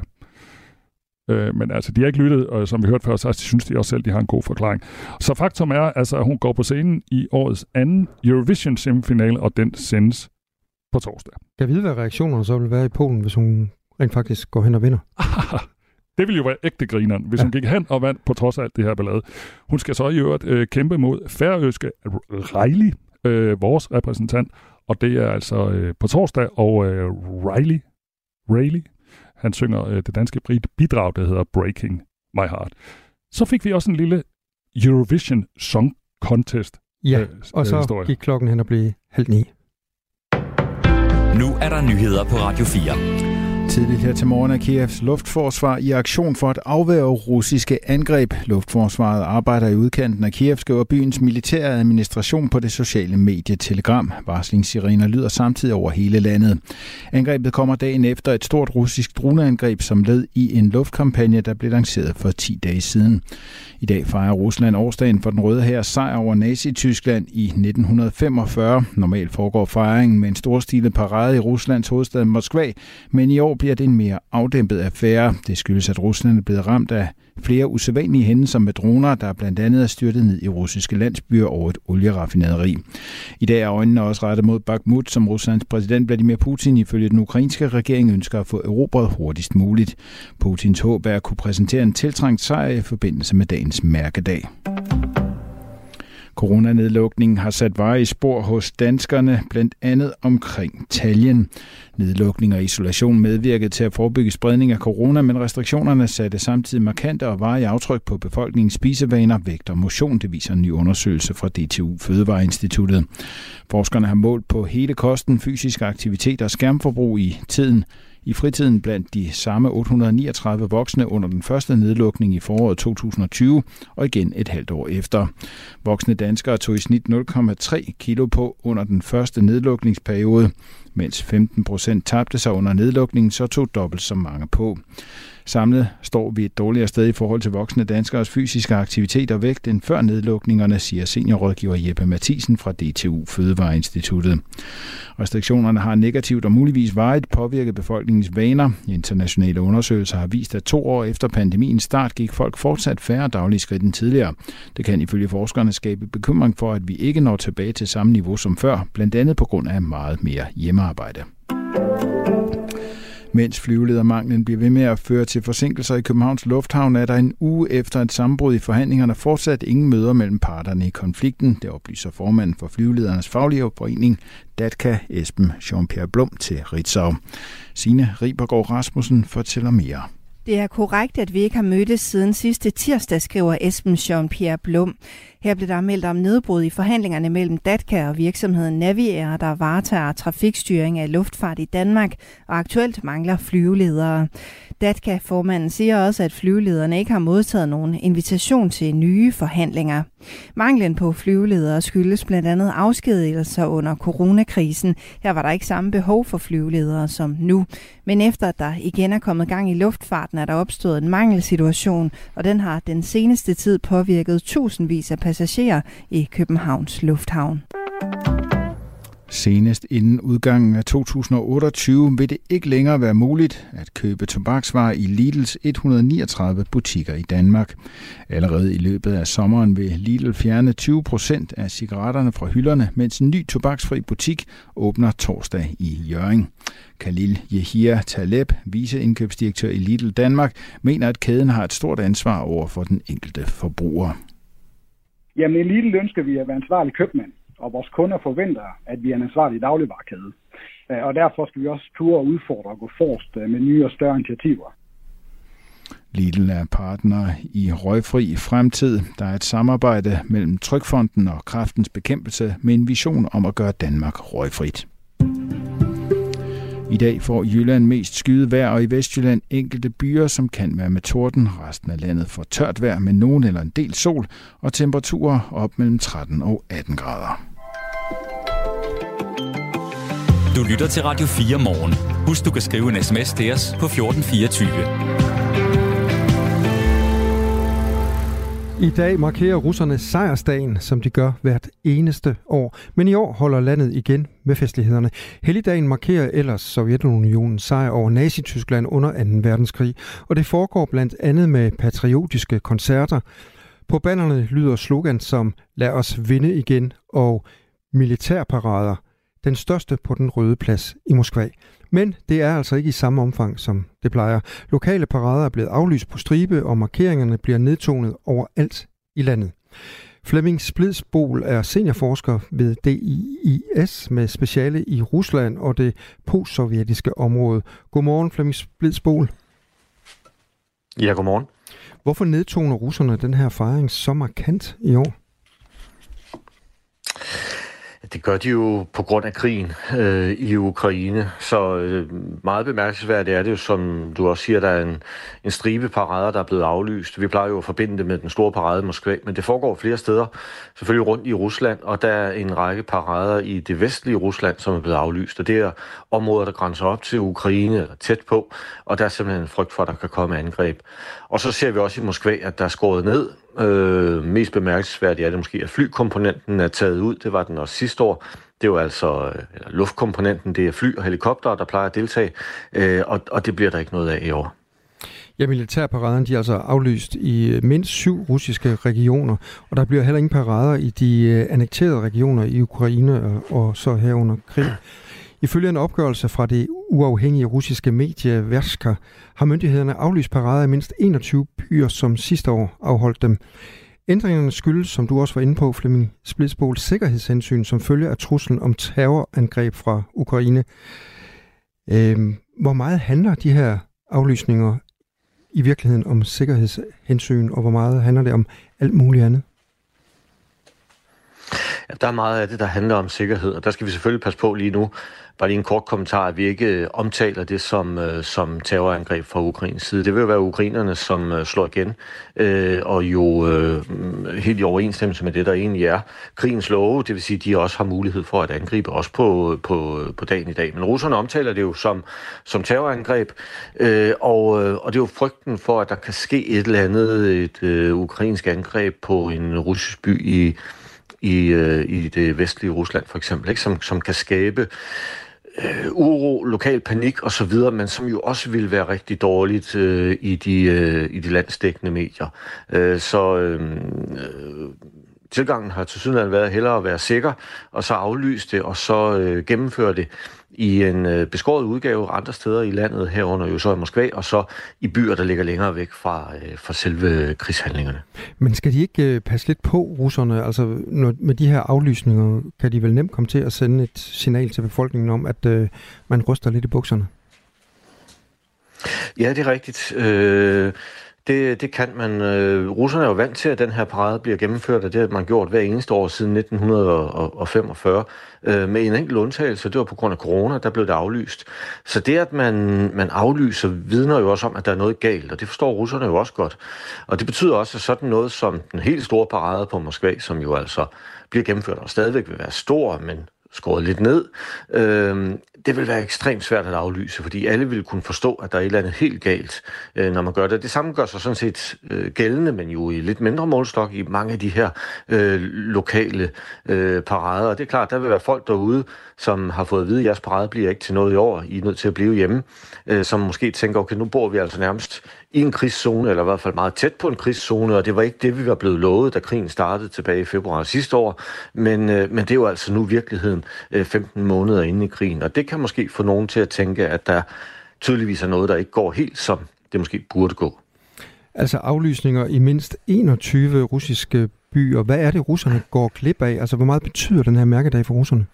Øh, men altså, de har ikke lyttet, og som vi hørte før, så synes de også selv, de har en god forklaring. Så faktum er, altså, at hun går på scenen i årets anden Eurovision semifinale, og den sendes på torsdag. Jeg ved, hvad reaktionerne så vil være i Polen, hvis hun rent faktisk går hen og vinder. Det ville jo være ægte grineren, hvis ja. hun gik hen og vandt på trods af alt det her ballade. Hun skal så i øvrigt øh, kæmpe mod færøske Riley, øh, vores repræsentant, og det er altså øh, på torsdag, og øh, Riley, Riley, han synger øh, det danske bidrag, der hedder Breaking My Heart. Så fik vi også en lille Eurovision Song Contest. Ja, øh, og så historie. gik klokken hen og blev halv ni. Nu er der nyheder på Radio fire. Tidligt her til morgen er Kievs luftforsvar i aktion for at afværge russiske angreb. Luftforsvaret arbejder i udkanten af Kiev, skriver byens militære administration på det sociale medie Telegram. Varslingssirener lyder samtidig over hele landet. Angrebet kommer dagen efter et stort russisk droneangreb som led i en luftkampagne, der blev lanceret for ti dage siden. I dag fejrer Rusland årsdagen for den røde hærs sejr over Nazi-Tyskland i nitten femogfyrre. Normalt foregår fejringen med en storstilet parade i Ruslands hovedstad Moskva, men i år bliver det en mere afdæmpet affære. Det skyldes, at Rusland er blevet ramt af flere usædvanlige hændelser med droner, der blandt andet er styrtet ned i russiske landsbyer over et olieraffinaderi. I dag er øjnene også rettet mod Bakhmut, som Ruslands præsident Vladimir Putin ifølge den ukrainske regering ønsker at få erobret hurtigst muligt. Putins håb er at kunne præsentere en tiltrængt sejr i forbindelse med dagens mærkedag. Coronanedlukningen har sat varige spor hos danskerne, blandt andet omkring taljen. Nedlukning og isolation medvirkede til at forebygge spredning af corona, men restriktionerne satte samtidig markante og varige aftryk på befolkningens spisevaner, vægt og motion, det viser en ny undersøgelse fra D T U Fødevareinstituttet. Forskerne har målt på hele kosten, fysisk aktivitet og skærmforbrug i tiden i fritiden blandt de samme otte hundrede niogtredive voksne under den første nedlukning i foråret to tusind og tyve og igen et halvt år efter. Voksne danskere tog i snit nul komma tre kilo på under den første nedlukningsperiode, mens femten procent tabte sig under nedlukningen, så tog dobbelt så mange på. Samlet står vi et dårligere sted i forhold til voksne danskeres fysiske aktivitet og vægt end før nedlukningerne, siger seniorrådgiver Jeppe Mathisen fra D T U Fødevareinstituttet. Restriktionerne har negativt og muligvis varigt påvirket befolkningens vaner. Internationale undersøgelser har vist, at to år efter pandemiens start gik folk fortsat færre daglige skridt end tidligere. Det kan ifølge forskerne skabe bekymring for, at vi ikke når tilbage til samme niveau som før, blandt andet på grund af meget mere hjemmearbejde. Mens flyveledermanglen bliver ved med at føre til forsinkelser i Københavns Lufthavn, er der en uge efter et sammenbrud i forhandlingerne fortsat ingen møder mellem parterne i konflikten. Det oplyser formanden for flyveledernes faglige forening, D A T C A, Esben Jean-Pierre Blum, til Ritzau. Signe Ribergaard Rasmussen fortæller mere. Det er korrekt, at vi ikke har mødtes siden sidste tirsdag, skriver Esben Jean-Pierre Blum. Her blev der meldt om nedbrud i forhandlingerne mellem D A T C A og virksomheden Naviair, der varetager trafikstyring af luftfart i Danmark, og aktuelt mangler flyveledere. D A T C A-formanden siger også, at flyvelederne ikke har modtaget nogen invitation til nye forhandlinger. Manglen på flyveledere skyldes blandt andet afskedigelser under coronakrisen. Her var der ikke samme behov for flyveledere som nu. Men efter at der igen er kommet gang i luftfarten, er der opstået en mangelsituation, og den har den seneste tid påvirket tusindvis af passagerer i Københavns Lufthavn. Senest inden udgangen af to tusind og otteogtyve vil det ikke længere være muligt at købe tobaksvarer i Lidls et hundrede niogtredive butikker i Danmark. Allerede i løbet af sommeren vil Lidl fjerne tyve procent af cigaretterne fra hylderne, mens en ny tobaksfri butik åbner torsdag i Hjørring. Khalil Yehia Taleb, viceindkøbsdirektør i Lidl Danmark, mener, at kæden har et stort ansvar over for den enkelte forbruger. Jamen i Lidl ønsker vi at være ansvarlig købmand, og vores kunder forventer, at vi er en ansvarlig dagligvarekæde. Og derfor skal vi også ture og udfordre og gå forrest med nye og større initiativer. Lidl er partner i Røgfri Fremtid. Der er et samarbejde mellem Trygfonden og Kræftens Bekæmpelse med en vision om at gøre Danmark røgfrit. I dag får Jylland mest skyet vejr, og i Vestjylland enkelte byer, som kan være med torden. Resten af landet får tørt vejr med nogen eller en del sol, og temperaturer op mellem tretten og atten grader. Du lytter til Radio fire morgen. Husk, du kan skrive en sms til os på fjorten fireogtyve. I dag markerer russerne sejrsdagen, som de gør hvert eneste år. Men i år holder landet igen med festlighederne. Helligdagen markerer ellers Sovjetunionens sejr over Nazi-Tyskland under anden verdenskrig. Og det foregår blandt andet med patriotiske koncerter. På bannerne lyder slogan som "Lad os vinde igen" og militærparader. Den største på den Røde Plads i Moskva. Men det er altså ikke i samme omfang, som det plejer. Lokale parader er blevet aflyst på stribe, og markeringerne bliver nedtonet overalt i landet. Flemming Splidsbol er seniorforsker ved D I I S med speciale i Rusland og det postsovjetiske område. Godmorgen, Flemming Splidsbol. Ja, godmorgen. Hvorfor nedtoner russerne den her fejring så markant i år? Det gør de jo på grund af krigen øh, i Ukraine, så øh, meget bemærkelsesværdigt er det jo, som du også siger, der er en, en stribe parader, der er blevet aflyst. Vi plejer jo at forbinde det med den store parade i Moskva, men det foregår flere steder, selvfølgelig rundt i Rusland, og der er en række parader i det vestlige Rusland, som er blevet aflyst, og det er områder, der grænser op til Ukraine, eller tæt på, og der er simpelthen en frygt for, at der kan komme angreb. Og så ser vi også i Moskva, at der er skåret ned. Øh, mest bemærkelsesværdigt er det måske, at flykomponenten er taget ud. Det var den også sidste år. Det er jo altså eller luftkomponenten, det er fly og helikopter, der plejer at deltage, øh, og, og det bliver der ikke noget af i år. Ja, militærparaderne de er altså aflyst i mindst syv russiske regioner, og der bliver heller ingen parader i de annekterede regioner i Ukraine og, og så her under krig. Ifølge en opgørelse fra det uafhængige russiske medie Verska har myndighederne aflyst parader i mindst enogtyve byer, som sidste år afholdt dem. Ændringerne skyldes, som du også var inde på, Flemming Splidsbol, sikkerhedshensyn som følge af truslen om terrorangreb fra Ukraine. Øhm, hvor meget handler de her aflysninger i virkeligheden om sikkerhedshensyn, og hvor meget handler det om alt muligt andet? Ja, der er meget af det, der handler om sikkerhed, og der skal vi selvfølgelig passe på lige nu. Bare lige en kort kommentar, at vi ikke omtaler det som, som terrorangreb fra Ukraines side. Det vil jo være ukrainerne, som slår igen, øh, og jo øh, helt i overensstemmelse med det, der egentlig er krigens love. Det vil sige, at de også har mulighed for at angribe også på, på, på dagen i dag. Men russerne omtaler det jo som, som terrorangreb, øh, og, og det er jo frygten for, at der kan ske et eller andet, et øh, ukrainsk angreb på en russisk by i I, øh, i det vestlige Rusland for eksempel, ikke? Som, som kan skabe øh, uro, lokal panik og så videre, men som jo også vil være rigtig dårligt øh, i, de, øh, i de landsdækkende medier. Øh, så øh, øh, tilgangen har til sydenland været hellere at være sikker, og så aflyse det, og så øh, gennemføre det i en øh, beskåret udgave andre steder i landet, herunder jo så i Moskva, og så i byer, der ligger længere væk fra, øh, fra selve krigshandlingerne. Men skal de ikke øh, passe lidt på, russerne? Altså når, med de her aflysninger, kan de vel nemt komme til at sende et signal til befolkningen om, at øh, man ryster lidt i bukserne? Ja, det er rigtigt. Øh... Det, det kan man. Øh, russerne er jo vant til, at den her parade bliver gennemført, og det har man gjort hver eneste år siden nitten femogfyrre, øh, med en enkelt undtagelse. Det var på grund af corona, der blev det aflyst. Så det, at man, man aflyser, vidner jo også om, at der er noget galt, og det forstår russerne jo også godt. Og det betyder også, at sådan noget som den helt store parade på Moskva, som jo altså bliver gennemført og stadigvæk vil være stor, men skåret lidt ned, øh, det vil være ekstremt svært at aflyse, fordi alle vil kunne forstå, at der er et eller andet helt galt, øh, når man gør det. Det samme gør sig sådan set øh, gældende, men jo i lidt mindre målstok i mange af de her øh, lokale øh, parader. Og det er klart, der vil være folk derude, som har fået at vide, at jeres parade bliver ikke til noget i år, I er nødt til at blive hjemme, øh, som måske tænker, okay, nu bor vi altså nærmest i en krigszone, eller i hvert fald meget tæt på en krigszone, og det var ikke det, vi var blevet lovet, da krigen startede tilbage i februar sidste år, men, øh, men det er jo altså nu virkeligheden øh, femten måneder inde i krigen, og det kan måske få nogen til at tænke, at der tydeligvis er noget, der ikke går helt, som det måske burde gå. Altså aflysninger i mindst enogtyve russiske byer. Hvad er det, russerne går glip af? Altså, hvor meget betyder den her mærkedag for russerne?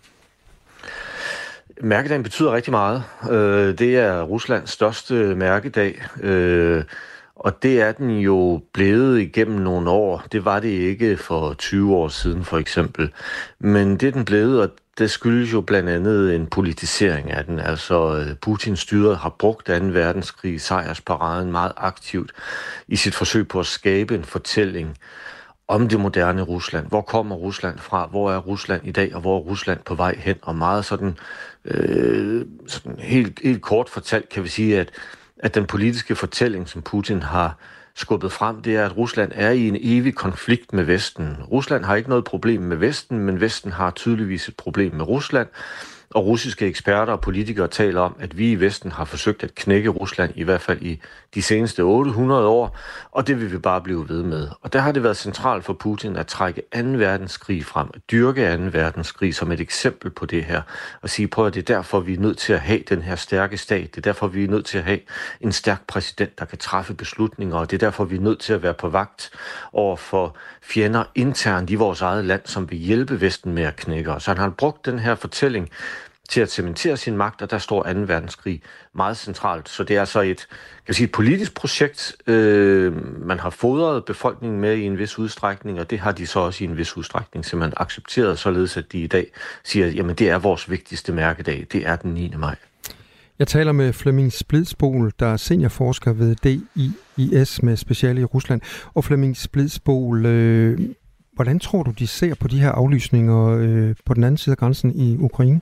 Mærkedagen betyder rigtig meget. Det er Ruslands største mærkedag, og det er den jo blevet igennem nogle år. Det var det ikke for tyve år siden for eksempel. Men det er den blevet, og det skyldes jo blandt andet en politisering af den. Altså Putins styre har brugt anden verdenskrig sejrsparaden meget aktivt i sit forsøg på at skabe en fortælling om det moderne Rusland. Hvor kommer Rusland fra? Hvor er Rusland i dag? Og hvor er Rusland på vej hen? Og meget sådan, øh, sådan helt, helt kort fortalt kan vi sige, at, at den politiske fortælling, som Putin har skubbet frem, det er, at Rusland er i en evig konflikt med Vesten. Rusland har ikke noget problem med Vesten, men Vesten har tydeligvis et problem med Rusland. og russiske eksperter og politikere taler om, at vi i Vesten har forsøgt at knække Rusland, i hvert fald i de seneste otte hundrede år, og det vil vi bare blive ved med. Og der har det været centralt for Putin at trække anden verdenskrig frem, at dyrke anden verdenskrig som et eksempel på det her, og sige, prøv at det er derfor, vi er nødt til at have den her stærke stat, det er derfor, vi er nødt til at have en stærk præsident, der kan træffe beslutninger, og det er derfor, vi er nødt til at være på vagt over for fjender internt i vores eget land, som vil hjælpe Vesten med at knække os. Så han har brugt den her fortælling til at cementere sin magt, og der står anden verdenskrig meget centralt. Så det er altså et, kan jeg sige, et politisk projekt, øh, man har fodret befolkningen med i en vis udstrækning, og det har de så også i en vis udstrækning simpelthen accepteret, således at de i dag siger, jamen det er vores vigtigste mærkedag, det er den niende maj. Jeg taler med Flemming Splidsbol, der er seniorforsker ved D I S med speciale i Rusland. Og Flemming Splidsbol, øh, hvordan tror du, de ser på de her aflysninger øh, på den anden side af grænsen i Ukraine?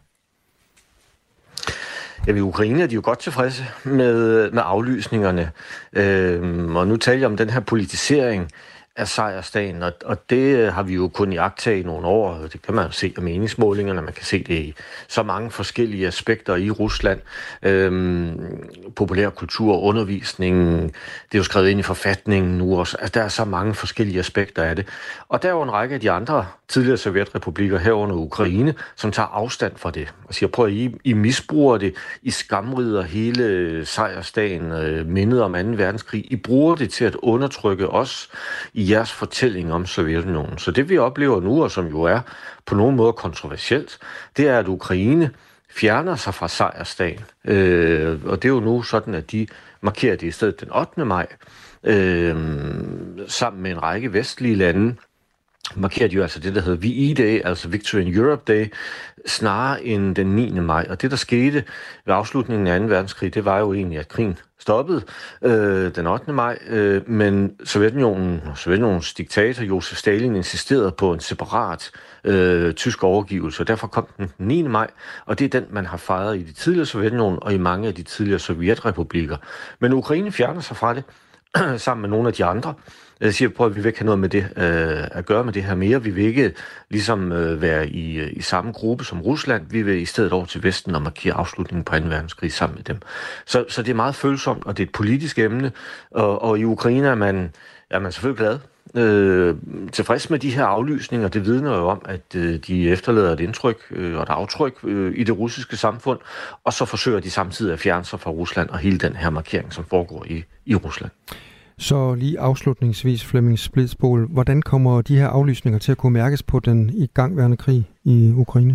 Ja, i Ukraine er de jo godt tilfredse med, med aflysningerne. Øhm, og nu taler jeg om den her politisering af sejrsdagen, og, og det har vi jo kun iagttaget i nogle år. Det kan man jo se af meningsmålingerne, man kan se det i så mange forskellige aspekter i Rusland. Øhm, populærkultur, undervisning, det er jo skrevet ind i forfatningen nu også. Altså, der er så mange forskellige aspekter af det. Og der er jo en række af de andre tidligere sovjetrepublikker herunder Ukraine, som tager afstand fra det og siger, prøv at I, I misbruger det, I skamrider hele sejrsdagen, øh, mindet om anden verdenskrig, I bruger det til at undertrykke os i jeres fortælling om Sovjetunionen. Så det vi oplever nu, og som jo er på nogen måde kontroversielt, det er, at Ukraine fjerner sig fra sejrsdagen. Øh, og det er jo nu sådan, at de markerer det i stedet den ottende maj, øh, sammen med en række vestlige lande, markerer de jo altså det, der hedder V E Day, altså Victory in Europe Day, snarere end den niende maj. Og det, der skete ved afslutningen af anden verdenskrig, det var jo egentlig, at krigen stoppede øh, den ottende maj, øh, men Sovjetunionen og Sovjetunionens diktator Josef Stalin insisterede på en separat øh, tysk overgivelse, og derfor kom den niende maj, og det er den, man har fejret i de tidligere Sovjetunionen og i mange af de tidligere sovjetrepublikker. Men Ukraine fjerner sig fra det, sammen med nogle af de andre. Jeg siger, prøv at vi vil ikke have noget med det øh, at gøre med det her mere. Vi vil ikke ligesom øh, være i, i samme gruppe som Rusland. Vi vil i stedet over til Vesten og markere afslutningen på anden verdenskrig sammen med dem. Så, så det er meget følsomt, og det er et politisk emne. Og, og i Ukraine er man, er man selvfølgelig glad. Øh, tilfreds med de her aflysninger. Det vidner jo om, at øh, de efterlader et indtryk øh, og et aftryk øh, i det russiske samfund, og så forsøger de samtidig at fjerne sig fra Rusland og hele den her markering, som foregår i, i Rusland. Så lige afslutningsvis, Flemming Splidsbol, hvordan kommer de her aflysninger til at kunne mærkes på den igangværende krig i Ukraine?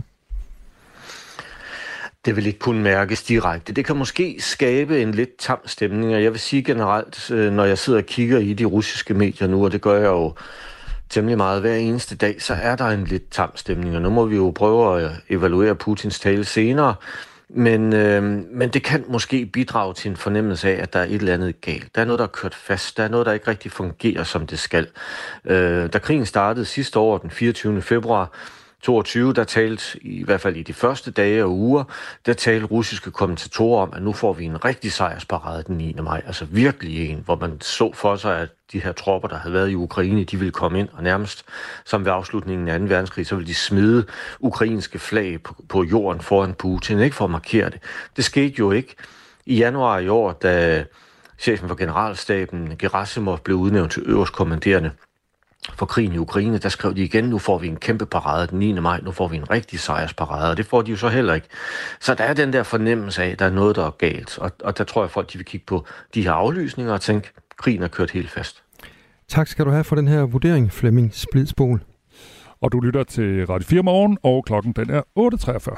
Det vil ikke kunne mærkes direkte. Det kan måske skabe en lidt tam stemning, og jeg vil sige generelt, når jeg sidder og kigger i de russiske medier nu, og det gør jeg jo temmelig meget hver eneste dag, så er der en lidt tam stemning, og nu må vi jo prøve at evaluere Putins tale senere. Men, øh, men det kan måske bidrage til en fornemmelse af, at der er et eller andet galt. Der er noget, der er kørt fast. Der er noget, der ikke rigtig fungerer, som det skal. Øh, da krigen startede sidste år, den fireogtyvende februar toogtyve, der talte, i hvert fald i de første dage og uger, der talte russiske kommentatorer om, at nu får vi en rigtig sejrsparade den niende maj. Altså virkelig en, hvor man så for sig, at de her tropper, der havde været i Ukraine, de ville komme ind, og nærmest som ved afslutningen af anden verdenskrig, så ville de smide ukrainske flag på, på jorden foran Putin, ikke for at markere det. Det skete jo ikke. I januar i år, da chefen for generalstaben, Gerasimov, blev udnævnt til øverstkommanderende for krigen i Ukraine, der skrev de igen, nu får vi en kæmpe parade den niende maj, nu får vi en rigtig sejrsparade, og det får de jo så heller ikke. Så der er den der fornemmelse af, at der er noget, der er galt, og, og der tror jeg, folk de vil kigge på de her aflysninger og tænke, krigen er kørt helt fast. Tak skal du have for den her vurdering, Flemming Splidsbol. Og du lytter til Radio fire Morgen, og klokken den er otte treogfyrre.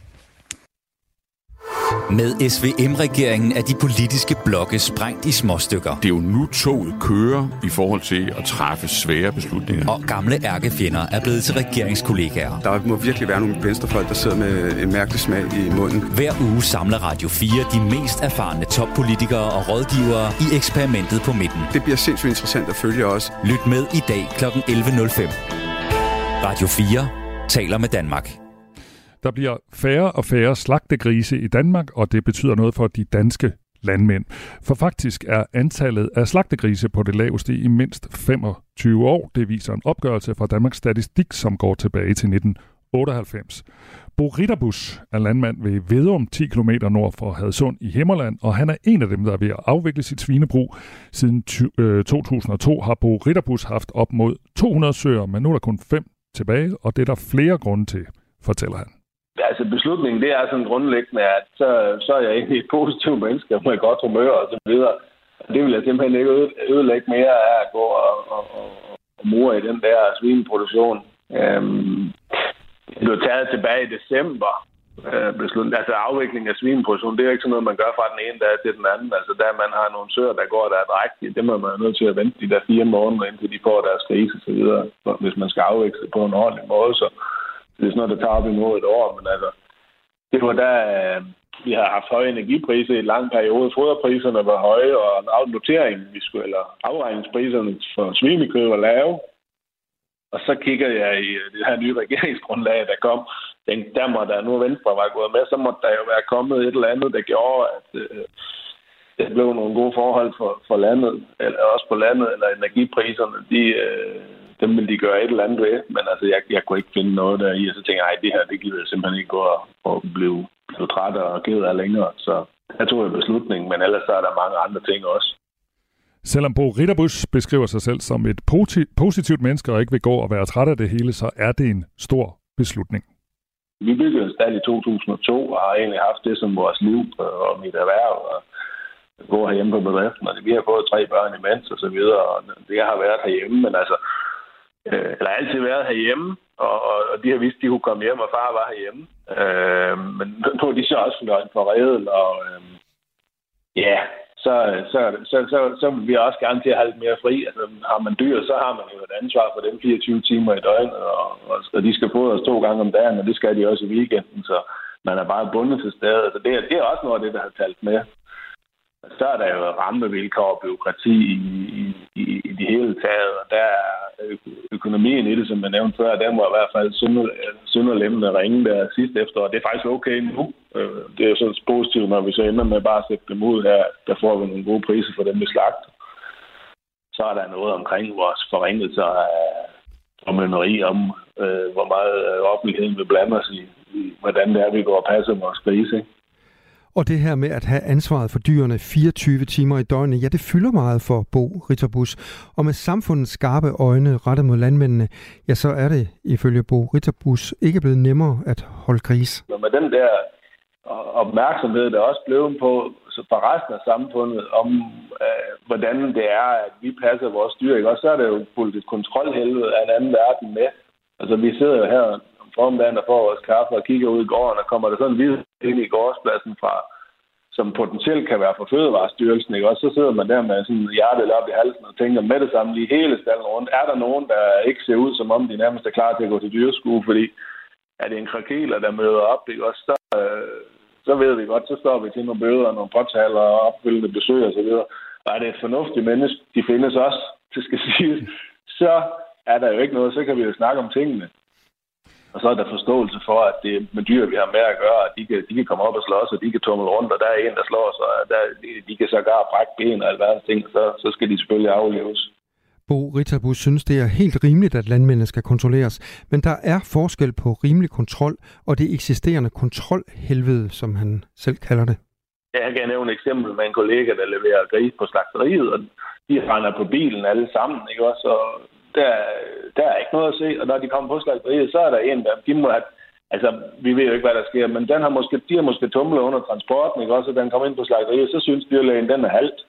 Med S V M-regeringen er de politiske blokke sprængt i småstykker. Det er jo nu toget kører i forhold til at træffe svære beslutninger. Og gamle ærkefjender er blevet til regeringskollegaer. Der må virkelig være nogle venstrefolk, der sidder med en mærkelig smag i munden. Hver uge samler Radio fire de mest erfarne toppolitikere og rådgivere i eksperimentet på midten. Det bliver sindssygt interessant at følge også. Lyt med i dag klokken elleve nul fem. Radio fire taler med Danmark. Der bliver færre og færre slagtegrise i Danmark, og det betyder noget for de danske landmænd. For faktisk er antallet af slagtegrise på det laveste i mindst femogtyve år. Det viser en opgørelse fra Danmarks Statistik, som går tilbage til nitten otteoghalvfems. Bo Ritterbus er landmand ved Vedum, ti kilometer nord for Hadsund i Himmerland, og han er en af dem, der er ved at afvikle sit svinebrug. Siden to tusind og to har Bo Ritterbus haft op mod to hundrede søer, men nu er der kun fem tilbage, og det er der flere grunde til, fortæller han. Altså beslutningen, det er sådan grundlæggende, at så, så er jeg egentlig et positivt menneske med godt humør og så videre. Det vil jeg simpelthen ikke ødelægge mere af at gå og, og, og, og mure i den der svineproduktion. Øhm, det blev taget tilbage i december. Øh, beslutning. Altså afvikling af svineproduktion, det er ikke sådan noget, man gør fra den ene dag til den anden. Altså der man har nogle søer, der går, der er drægtige, det må man nødt til at vente de der fire måneder, indtil de får deres grise og så videre. Hvis man skal afvikle på en ordentlig måde, så det er sådan noget, der tager op imod et år. Men altså, det var der, vi har haft høje energipriser i en lang periode. Foderpriserne var høje, og noteringen, vi skulle, eller afregningspriserne for svinekød var lave. Og så kigger jeg i det her nye regeringsgrundlag, der kom. Tænkte, der må der nu Venstre var gået med, så måtte der jo være kommet et eller andet, der gjorde, at øh, det blev nogle gode forhold for, for landet, eller også på landet, eller energipriserne, de, øh, dem ville de gøre et eller andet ved. Men altså, jeg, jeg kunne ikke finde noget der i, og så tænkte jeg, ej, det her, det gider jeg simpelthen ikke gå og, og blive, blive træt og ked af længere. Så jeg tog en beslutning, men ellers så er der mange andre ting også. Selvom Bo Ritterbus beskriver sig selv som et positivt menneske og ikke vil gå og være træt af det hele, så er det en stor beslutning. Vi byggede en stald i to tusind og to og har egentlig haft det som vores liv og mit erhverv. Og gå herhjemme på bedriften, og vi har fået tre børn imens og så videre, og det har været herhjemme, men altså, øh, eller altid været herhjemme, og, og de har vidst, at de kunne komme hjem, og far var herhjemme. Øh, men nu er de så også forredet, og øh, ja, så, så, så, så, så vil vi også gerne til at have lidt mere fri. Altså, har man dyr, så har man jo et ansvar for dem fireogtyve timer i døgnet, og, og, og de skal fodres to gange om dagen, og det skal de også i weekenden, så man er bare bundet til stedet. Så det, det er også noget af det, der har talt med. Så er der jo rammevilkår og byråkrati i, i, i, i det hele taget, og der er økonomien i det, som jeg nævnte før, der må i hvert fald synderlemmende ringe der sidste efterår. Det er faktisk okay nu. Det er jo sådan positivt, når vi så ender med bare at sætte dem ud her, der får vi nogle gode priser for dem, vi slagter. Så er der noget omkring vores forringelser af formynderi om, øh, hvor meget offentligheden vil blande os i, i, hvordan det er, vi går og passer vores grise, ikke? Og det her med at have ansvaret for dyrene fireogtyve timer i døgnet, ja, det fylder meget for Bo Ritterbus. Og med samfundets skarpe øjne rettet mod landmændene, ja, så er det ifølge Bo Ritterbus ikke blevet nemmere at holde gris. Men med den der opmærksomhed, der er også blevet på for resten af samfundet, om øh, hvordan det er, at vi passer vores dyr, ikke? Og så er det jo fuldt et kontrolhelvede af en anden verden med. Altså, vi sidder jo her om formiddagen og får vores kaffe og kigger ud i gården, og kommer der sådan en videre ind i gårdspladsen fra, som potentielt kan være fra Fødevarestyrelsen, ikke? Og så sidder man der med sådan hjertet op i halsen og tænker med det samme lige hele stallen rundt. Er der nogen, der ikke ser ud, som om de nærmest er klar til at gå til dyreskue, fordi er det en krakeler, der møder op, ikke? Og så, øh, så ved vi godt, så står vi til nogle bøder og nogle påtaler og opfølgende besøg og så videre. Og er det et fornuftigt menneske, de findes også, det skal siges, så er der jo ikke noget, så kan vi jo snakke om tingene. Og så er der forståelse for, at det er med dyr, vi har med at gøre, at de kan, de kan komme op og slås, og de kan tumle rundt, og der er en, der slår sig, og der, de, de kan så gøre brække ben og alverdens ting, og så, så skal de selvfølgelig afleves. Bo Ritterbus synes, det er helt rimeligt, at landmændene skal kontrolleres, men der er forskel på rimelig kontrol og det eksisterende kontrolhelvede, som han selv kalder det. Jeg kan nævne et eksempel med en kollega, der leverer gris på slagteriet, og de render på bilen alle sammen, ikke også? Og der, der er ikke noget at se, og når de kommer på slagteriet, så er der en, der de må have, altså, vi ved jo ikke, hvad der sker, men den har måske, de har måske tumlet under transporten, ikke også? Og den kommer ind på slagteriet, så synes dyrlægen, den er halvt.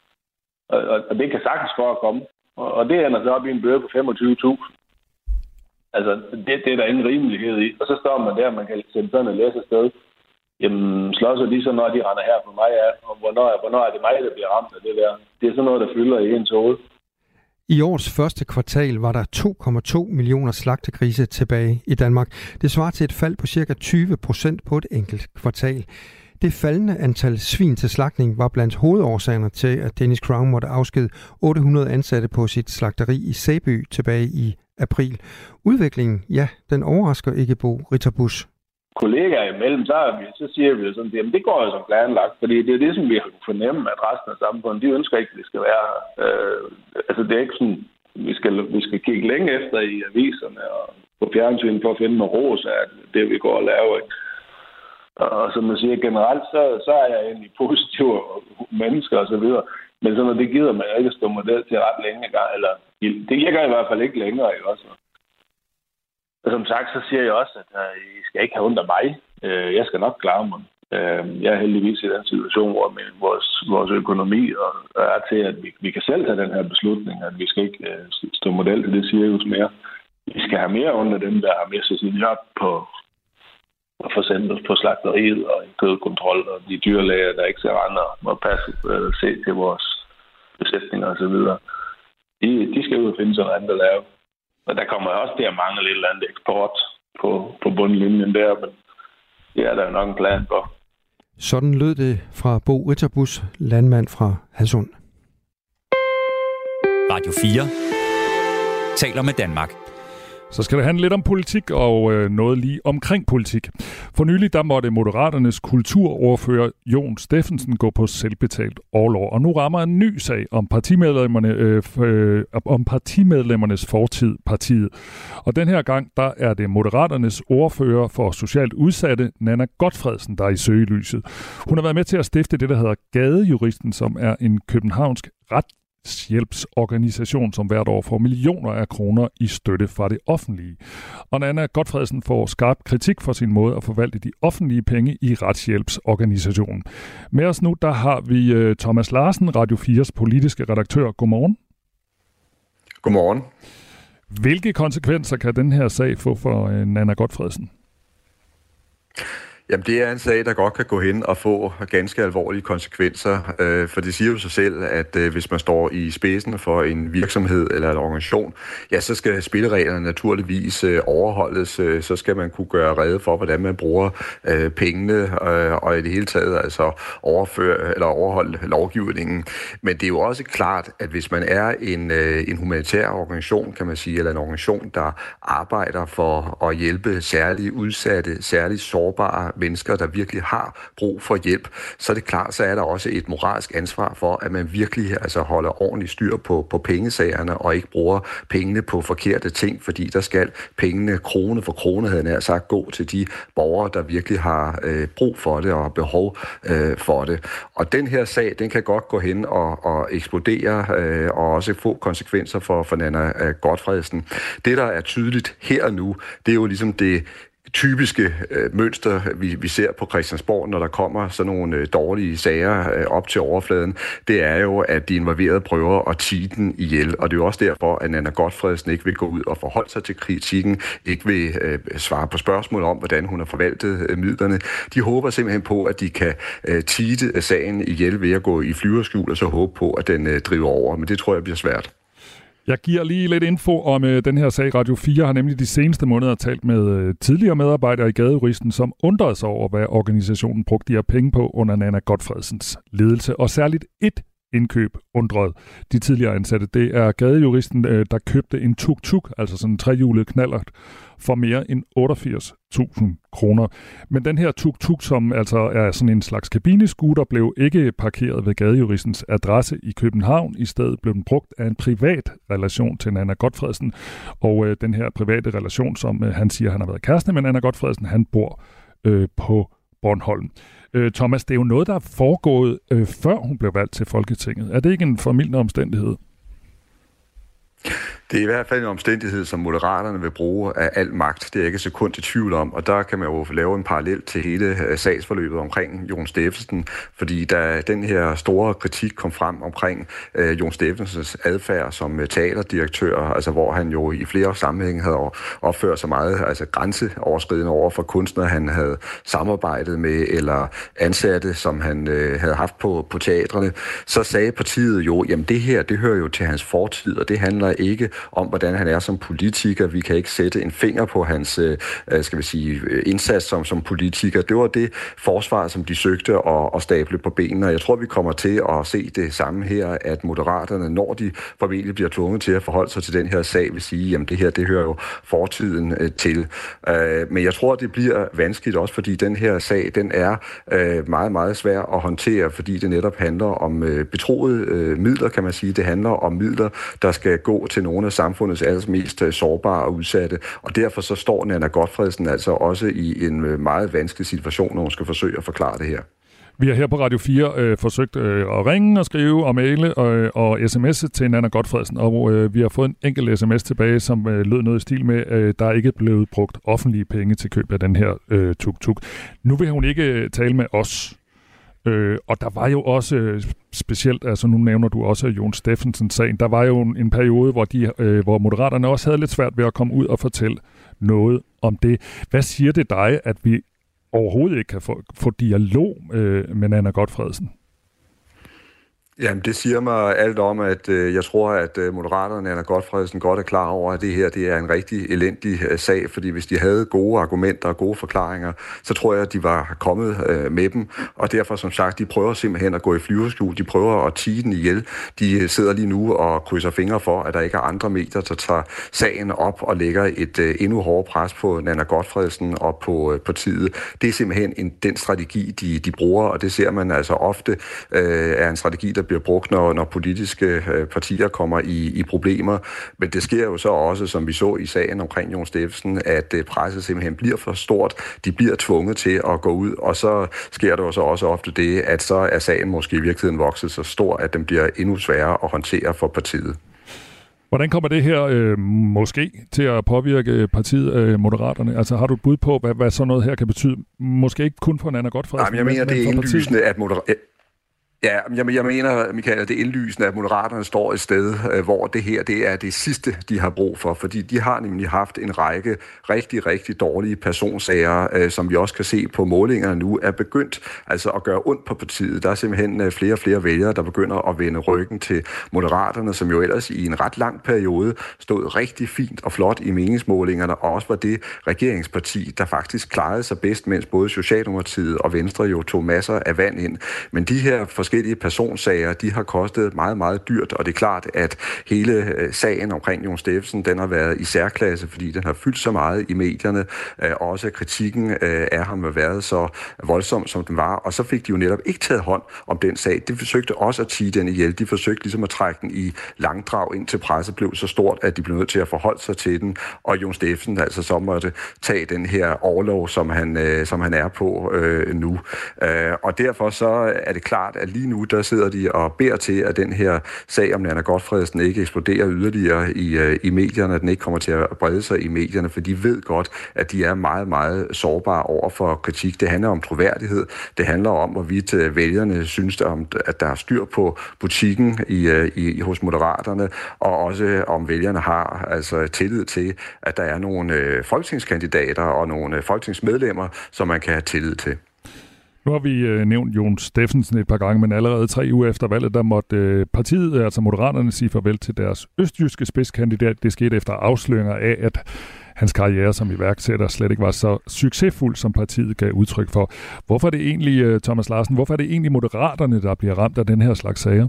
Og, og, og det kan sagtens forekomme. Og, og det ender så op i en bøde på femogtyve tusind. Altså, det, det er der ingen rimelighed i. Og så står man der, man kan sætte sådan et læs afsted. Jamen, slås lige så, når de render her på mig af, og hvornår, hvornår er det mig, der bliver ramt af det der. Det er sådan noget, der fylder i ens hoved. I årets første kvartal var der to komma to millioner slagtegrise tilbage i Danmark. Det svarer til et fald på cirka tyve procent på et enkelt kvartal. Det faldende antal svin til slagtning var blandt hovedårsagerne til, at Danish Crown måtte afskede otte hundrede ansatte på sit slagteri i Sæby tilbage i april. Udviklingen, ja, den overrasker ikke Bo Ritterbus. Kollegaer imellem, så, er vi, så siger vi jo sådan, at det går jo som planlagt, fordi det er det, som vi har fornemme, at resten af samfundet, de ønsker ikke, at det skal være øh, altså det er ikke sådan, vi skal, vi skal kigge længe efter i aviserne og på fjernsynet for at finde noget ros af det, vi går og laver. Ikke? Og som man siger, generelt, så, så er jeg egentlig positiv mennesker og så videre. Men sådan noget, det gider man ikke at stå model til ret længe gang. Eller, det virker i hvert fald ikke længere, ikke også? Og som sagt, så siger jeg også, at uh, I skal ikke have ondt af mig. Uh, jeg skal nok klare mig. Uh, jeg er heldigvis i den situation, hvor med vores, vores økonomi og, er til, at vi, vi kan selv tage den her beslutning, at vi skal ikke uh, stå model til det cirkus mere. Vi skal have mere ondt af dem, der har mistet sin job på og forsendt på slagteriet og i kødkontrol og de dyrlæger, der ikke ser andre og passe uh, se til vores besætninger og så videre. De, de skal ud og finde sådan andet at lave. Og der kommer også til at mangle et eller andet eksport på, på bundlinjen der, men det er der jo nok en plan for. Sådan lød det fra Bo Ritterbus, landmand fra Hadsund. Radio fire taler med Danmark. Så skal det handle lidt om politik og øh, noget lige omkring politik. For nylig der måtte Moderaternes kulturordfører Jon Steffensen gå på selvbetalt orlov, og nu rammer en ny sag om partimedlemmerne øh, øh, om partimedlemmernes fortid partiet. Og den her gang der er det Moderaternes ordfører for socialt udsatte Nanna Gotfredsen, der er i søgelyset. Hun har været med til at stifte det, der hedder Gadejuristen, som er en københavnsk ret hjælpsorganisation, som hvert år får millioner af kroner i støtte fra det offentlige. Og Nanna Gotfredsen får skarp kritik for sin måde at forvalte de offentlige penge i retshjælpsorganisationen. Med os nu, der har vi Thomas Larsen, Radio fires politiske redaktør. Godmorgen. Godmorgen. Hvilke konsekvenser kan den her sag få for Nanna Gotfredsen? Jamen, det er en sag, der godt kan gå hen og få ganske alvorlige konsekvenser, øh, for det siger jo sig selv, at øh, hvis man står i spidsen for en virksomhed eller en organisation, ja, så skal spillereglerne naturligvis øh, overholdes, øh, så skal man kunne gøre rede for, hvordan man bruger øh, pengene, øh, og i det hele taget altså overføre eller overholde lovgivningen. Men det er jo også klart, at hvis man er en, øh, en humanitær organisation, kan man sige, eller en organisation, der arbejder for at hjælpe særligt udsatte, særligt sårbare mennesker, der virkelig har brug for hjælp, så er det klart, så er der også et moralsk ansvar for, at man virkelig altså holder ordentligt styr på, på pengesagerne, og ikke bruger pengene på forkerte ting, fordi der skal pengene krone for krone, havde jeg nær sagt, gå til de borgere, der virkelig har øh, brug for det og behov øh, for det. Og den her sag, den kan godt gå hen og, og eksplodere, øh, og også få konsekvenser for, for Nanna øh, Gotfredsen. Det, der er tydeligt her og nu, det er jo ligesom det typiske øh, mønster, vi, vi ser på Christiansborg, når der kommer sådan nogle øh, dårlige sager øh, op til overfladen, det er jo, at de involverede prøver at tie den ihjel. Og det er jo også derfor, at Nanna Gotfredsen ikke vil gå ud og forholde sig til kritikken, ikke vil øh, svare på spørgsmål om, hvordan hun har forvaltet øh, midlerne. De håber simpelthen på, at de kan øh, tie sagen ihjel ved at gå i flyverskjul, og så håbe på, at den øh, driver over. Men det tror jeg bliver svært. Jeg giver lige lidt info om uh, den her sag. Radio fire har nemlig de seneste måneder talt med uh, tidligere medarbejdere i Gadejuristen, som undrede sig over, hvad organisationen brugte de her penge på under Nanna Gotfredsens ledelse. Og særligt et indkøb undrede de tidligere ansatte. Det er Gadejuristen, uh, der købte en tuk-tuk, altså sådan en trehjulet knallert, for mere end otteogfirs tusind kroner. Men den her tuk-tuk, som altså er sådan en slags kabinescooter, blev ikke parkeret ved Gadejuristens adresse i København. I stedet blev den brugt af en privat relation til Nanna Gotfredsen. Og øh, den her private relation, som øh, han siger, han har været kæreste med Nanna Gotfredsen, han bor øh, på Bornholm. Øh, Thomas, det er jo noget, der er foregået øh, før hun blev valgt til Folketinget. Er det ikke en formildende omstændighed? Det er i hvert fald en omstændighed, som Moderaterne vil bruge af al magt. Det er jeg ikke sekund i tvivl om, og der kan man jo lave en parallel til hele sagsforløbet omkring Jon Steffensen, fordi da den her store kritik kom frem omkring øh, Jon Steffensens adfærd som teaterdirektør, altså hvor han jo i flere sammenhænge havde opført sig meget altså grænseoverskridende over for kunstnere, han havde samarbejdet med, eller ansatte, som han øh, havde haft på, på teatrene, så sagde partiet jo, jamen det her, det hører jo til hans fortid, og det handler ikke om, hvordan han er som politiker. Vi kan ikke sætte en finger på hans øh, skal vi sige, indsats som, som politiker. Det var det forsvar, som de søgte at, at stable på benene, og jeg tror, vi kommer til at se det samme her, at Moderaterne, når de formentlig bliver tvunget til at forholde sig til den her sag, vil sige, jamen det her, det hører jo fortiden øh, til. Øh, men jeg tror, det bliver vanskeligt også, fordi den her sag, den er øh, meget, meget svær at håndtere, fordi det netop handler om øh, betroede øh, midler, kan man sige. Det handler om midler, der skal gå gå til nogle af samfundets allermest sårbare og udsatte. Og derfor så står Nanna Gotfredsen altså også i en meget vanskelig situation, når hun skal forsøge at forklare det her. Vi har her på Radio fire øh, forsøgt øh, at ringe og skrive og maile øh, og sms'e til Nanna Gotfredsen, og øh, vi har fået en enkelt sms tilbage, som øh, lød noget i stil med, øh, der er ikke blevet brugt offentlige penge til køb af den her øh, tuk-tuk. Nu vil hun ikke øh, tale med os, øh, og der var jo også øh, specielt, altså nu nævner du også Jon Steffensen-sagen, der var jo en, en periode, hvor, de, øh, hvor Moderaterne også havde lidt svært ved at komme ud og fortælle noget om det. Hvad siger det dig, at vi overhovedet ikke kan få, få dialog øh, med Nanna Gotfredsen? Jamen, det siger mig alt om, at øh, jeg tror, at øh, Moderaterne, Nanna Gotfredsen, godt er klar over, at det her det er en rigtig elendig øh, sag, fordi hvis de havde gode argumenter og gode forklaringer, så tror jeg, at de var kommet øh, med dem, og derfor, som sagt, de prøver simpelthen at gå i flyverskjul, de prøver at tie den ihjel, de øh, sidder lige nu og krydser fingre for, at der ikke er andre medier, der tager sagen op og lægger et øh, endnu hårdere pres på Nanna Gotfredsen og på øh, partiet. Det er simpelthen en, den strategi, de, de bruger, og det ser man altså ofte øh, er en strategi, der bliver brugt, når, når politiske øh, partier kommer i, i problemer. Men det sker jo så også, som vi så i sagen omkring Jon Steffensen, at øh, presset simpelthen bliver for stort. De bliver tvunget til at gå ud, og så sker der jo så også ofte det, at så er sagen måske i virkeligheden vokset så stor, at den bliver endnu sværere at håndtere for partiet. Hvordan kommer det her øh, måske til at påvirke partiet øh, Moderaterne? Altså har du et bud på, hvad, hvad sådan noget her kan betyde? Måske ikke kun for Nanna Gotfredsen. Nej, men jeg mener, men det er indlysende, at Moderaterne... Ja, jeg, jeg mener, Michael, at det er indlysende, at Moderaterne står et sted, hvor det her det er det sidste, de har brug for. Fordi de har nemlig haft en række rigtig, rigtig dårlige personsager, som vi også kan se på målingerne nu, er begyndt altså at gøre ondt på partiet. Der er simpelthen flere og flere vælgere, der begynder at vende ryggen til Moderaterne, som jo ellers i en ret lang periode stod rigtig fint og flot i meningsmålingerne, og også var det regeringsparti, der faktisk klarede sig bedst, mens både Socialdemokratiet og Venstre jo tog masser af vand ind. Men de her forskellige personsager, de har kostet meget, meget dyrt, og det er klart, at hele sagen omkring Jon Steffensen, den har været i særklasse, fordi den har fyldt så meget i medierne, og også kritikken af ham har været så voldsom, som den var, og så fik de jo netop ikke taget hånd om den sag. De forsøgte også at tie den ihjel. De forsøgte ligesom at trække den i langdrag, indtil presset blev så stort, at de blev nødt til at forholde sig til den, og Jon Steffensen altså så måtte tage den her orlov, som han, som han er på øh, nu. Øh, og derfor så er det klart, at lige nu, der sidder de og beder til, at den her sag om Nanna Gotfredsen ikke eksploderer yderligere i, i medierne, at den ikke kommer til at brede sig i medierne, for de ved godt, at de er meget, meget sårbare over for kritik. Det handler om troværdighed. Det handler om, hvorvidt vælgerne synes, at der er styr på butikken i, i, hos Moderaterne, og også om vælgerne har altså tillid til, at der er nogle folketingskandidater og nogle folketingsmedlemmer, som man kan have tillid til. Nu har vi øh, nævnt Jon Steffensen et par gange, men allerede tre uger efter valget, der måtte øh, partiet, altså Moderaterne, sige farvel til deres østjyske spidskandidat. Det skete efter afsløringer af, at hans karriere som iværksætter slet ikke var så succesfuld, som partiet gav udtryk for. Hvorfor er det egentlig, øh, Thomas Larsen, hvorfor er det egentlig Moderaterne, der bliver ramt af den her slags sager?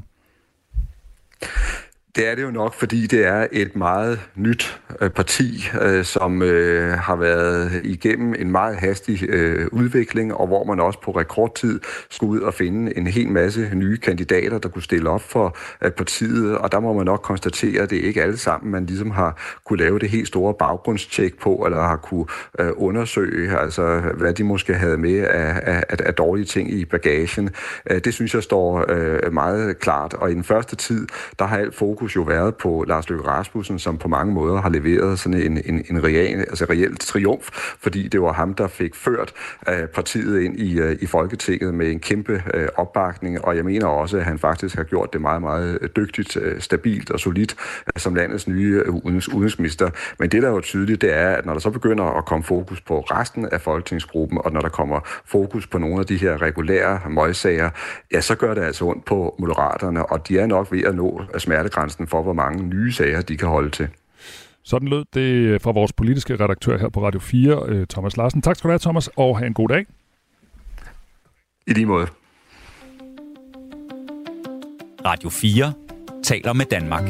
Det er det jo nok, fordi det er et meget nyt øh, parti, øh, som øh, har været igennem en meget hastig øh, udvikling, og hvor man også på rekordtid skulle ud og finde en hel masse nye kandidater, der kunne stille op for øh, partiet, og der må man nok konstatere, at det ikke alle sammen, man ligesom har kunne lave det helt store baggrundstjek på, eller har kunne øh, undersøge, altså hvad de måske havde med af, af, af dårlige ting i bagagen. Øh, det synes jeg står øh, meget klart, og i den første tid, der har alt fokus jo været på Lars Løkke Rasmussen, som på mange måder har leveret sådan en, en, en real, altså reelt triumf, fordi det var ham, der fik ført uh, partiet ind i, uh, i Folketinget med en kæmpe uh, opbakning, og jeg mener også, at han faktisk har gjort det meget, meget dygtigt, uh, stabilt og solidt uh, som landets nye uh, udenrigsminister. Men det, der er jo tydeligt, det er, at når der så begynder at komme fokus på resten af folketingsgruppen, og når der kommer fokus på nogle af de her regulære møgsager, ja, så gør det altså ondt på Moderaterne, og de er nok ved at nå smertegrænsen for, hvor mange nye sager de kan holde til. Sådan lød det fra vores politiske redaktør her på Radio fire, Thomas Larsen. Tak skal du have, Thomas, og have en god dag. I lige måde. Radio fire taler med Danmark.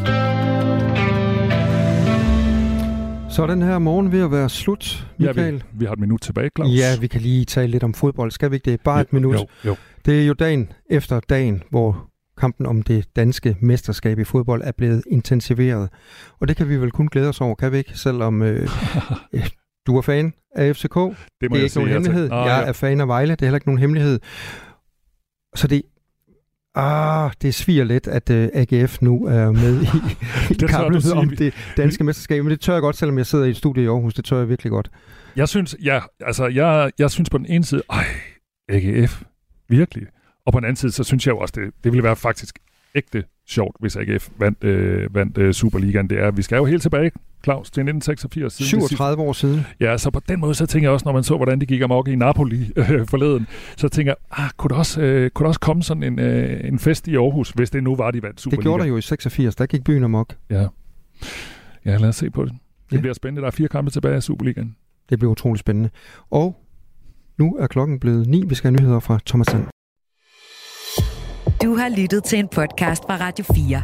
Så er den her morgen ved at være slut, Michael. Ja, vi, vi har et minut tilbage, Claus. Ja, vi kan lige tale lidt om fodbold. Skal vi ikke det? Bare et jo, minut. Jo, jo. Det er jo dagen efter dagen, hvor kampen om det danske mesterskab i fodbold er blevet intensiveret. Og det kan vi vel kun glæde os over, kan vi ikke? Selvom øh, du er fan af F C K. Det, må det er ikke nogen hemmelighed. Jeg, jeg er fan af Vejle. Det er heller ikke nogen hemmelighed. Så det Ah, det sviger lidt, at uh, A G F nu er med i, i kampen om det danske mesterskab. Men det tør jeg godt, selvom jeg sidder i et studie i Aarhus. Det tør jeg virkelig godt. Jeg synes, ja, altså, jeg, jeg synes på den ene side, ej, A G F, virkelig. Og på den anden side, så synes jeg jo også, det, det ville være faktisk ægte sjovt, hvis A G F vandt, øh, vandt øh, Superligaen. Det er, vi skal jo helt tilbage, Claus, til nitten seksogfirs. Siden syvogtredive år siden. Ja, så på den måde, så tænker jeg også, når man så, hvordan det gik amok i Napoli øh, forleden, så tænker jeg, ah, kunne der også, øh, kunne der også komme sådan en, øh, en fest i Aarhus, hvis det nu var, de vandt Superligaen? Det gjorde der jo i seksogfirs, der gik byen amok. Ja, ja lad os se på det. Det ja. bliver spændende, der er fire kampe tilbage i Superligaen. Det bliver utroligt spændende. Og nu er klokken blevet ni, vi skal have nyheder fra Thomas Sand. Du har lyttet til en podcast fra Radio fire.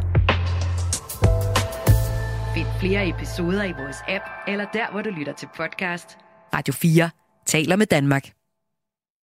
Find flere episoder i vores app, eller der, hvor du lytter til podcast. Radio fire taler med Danmark.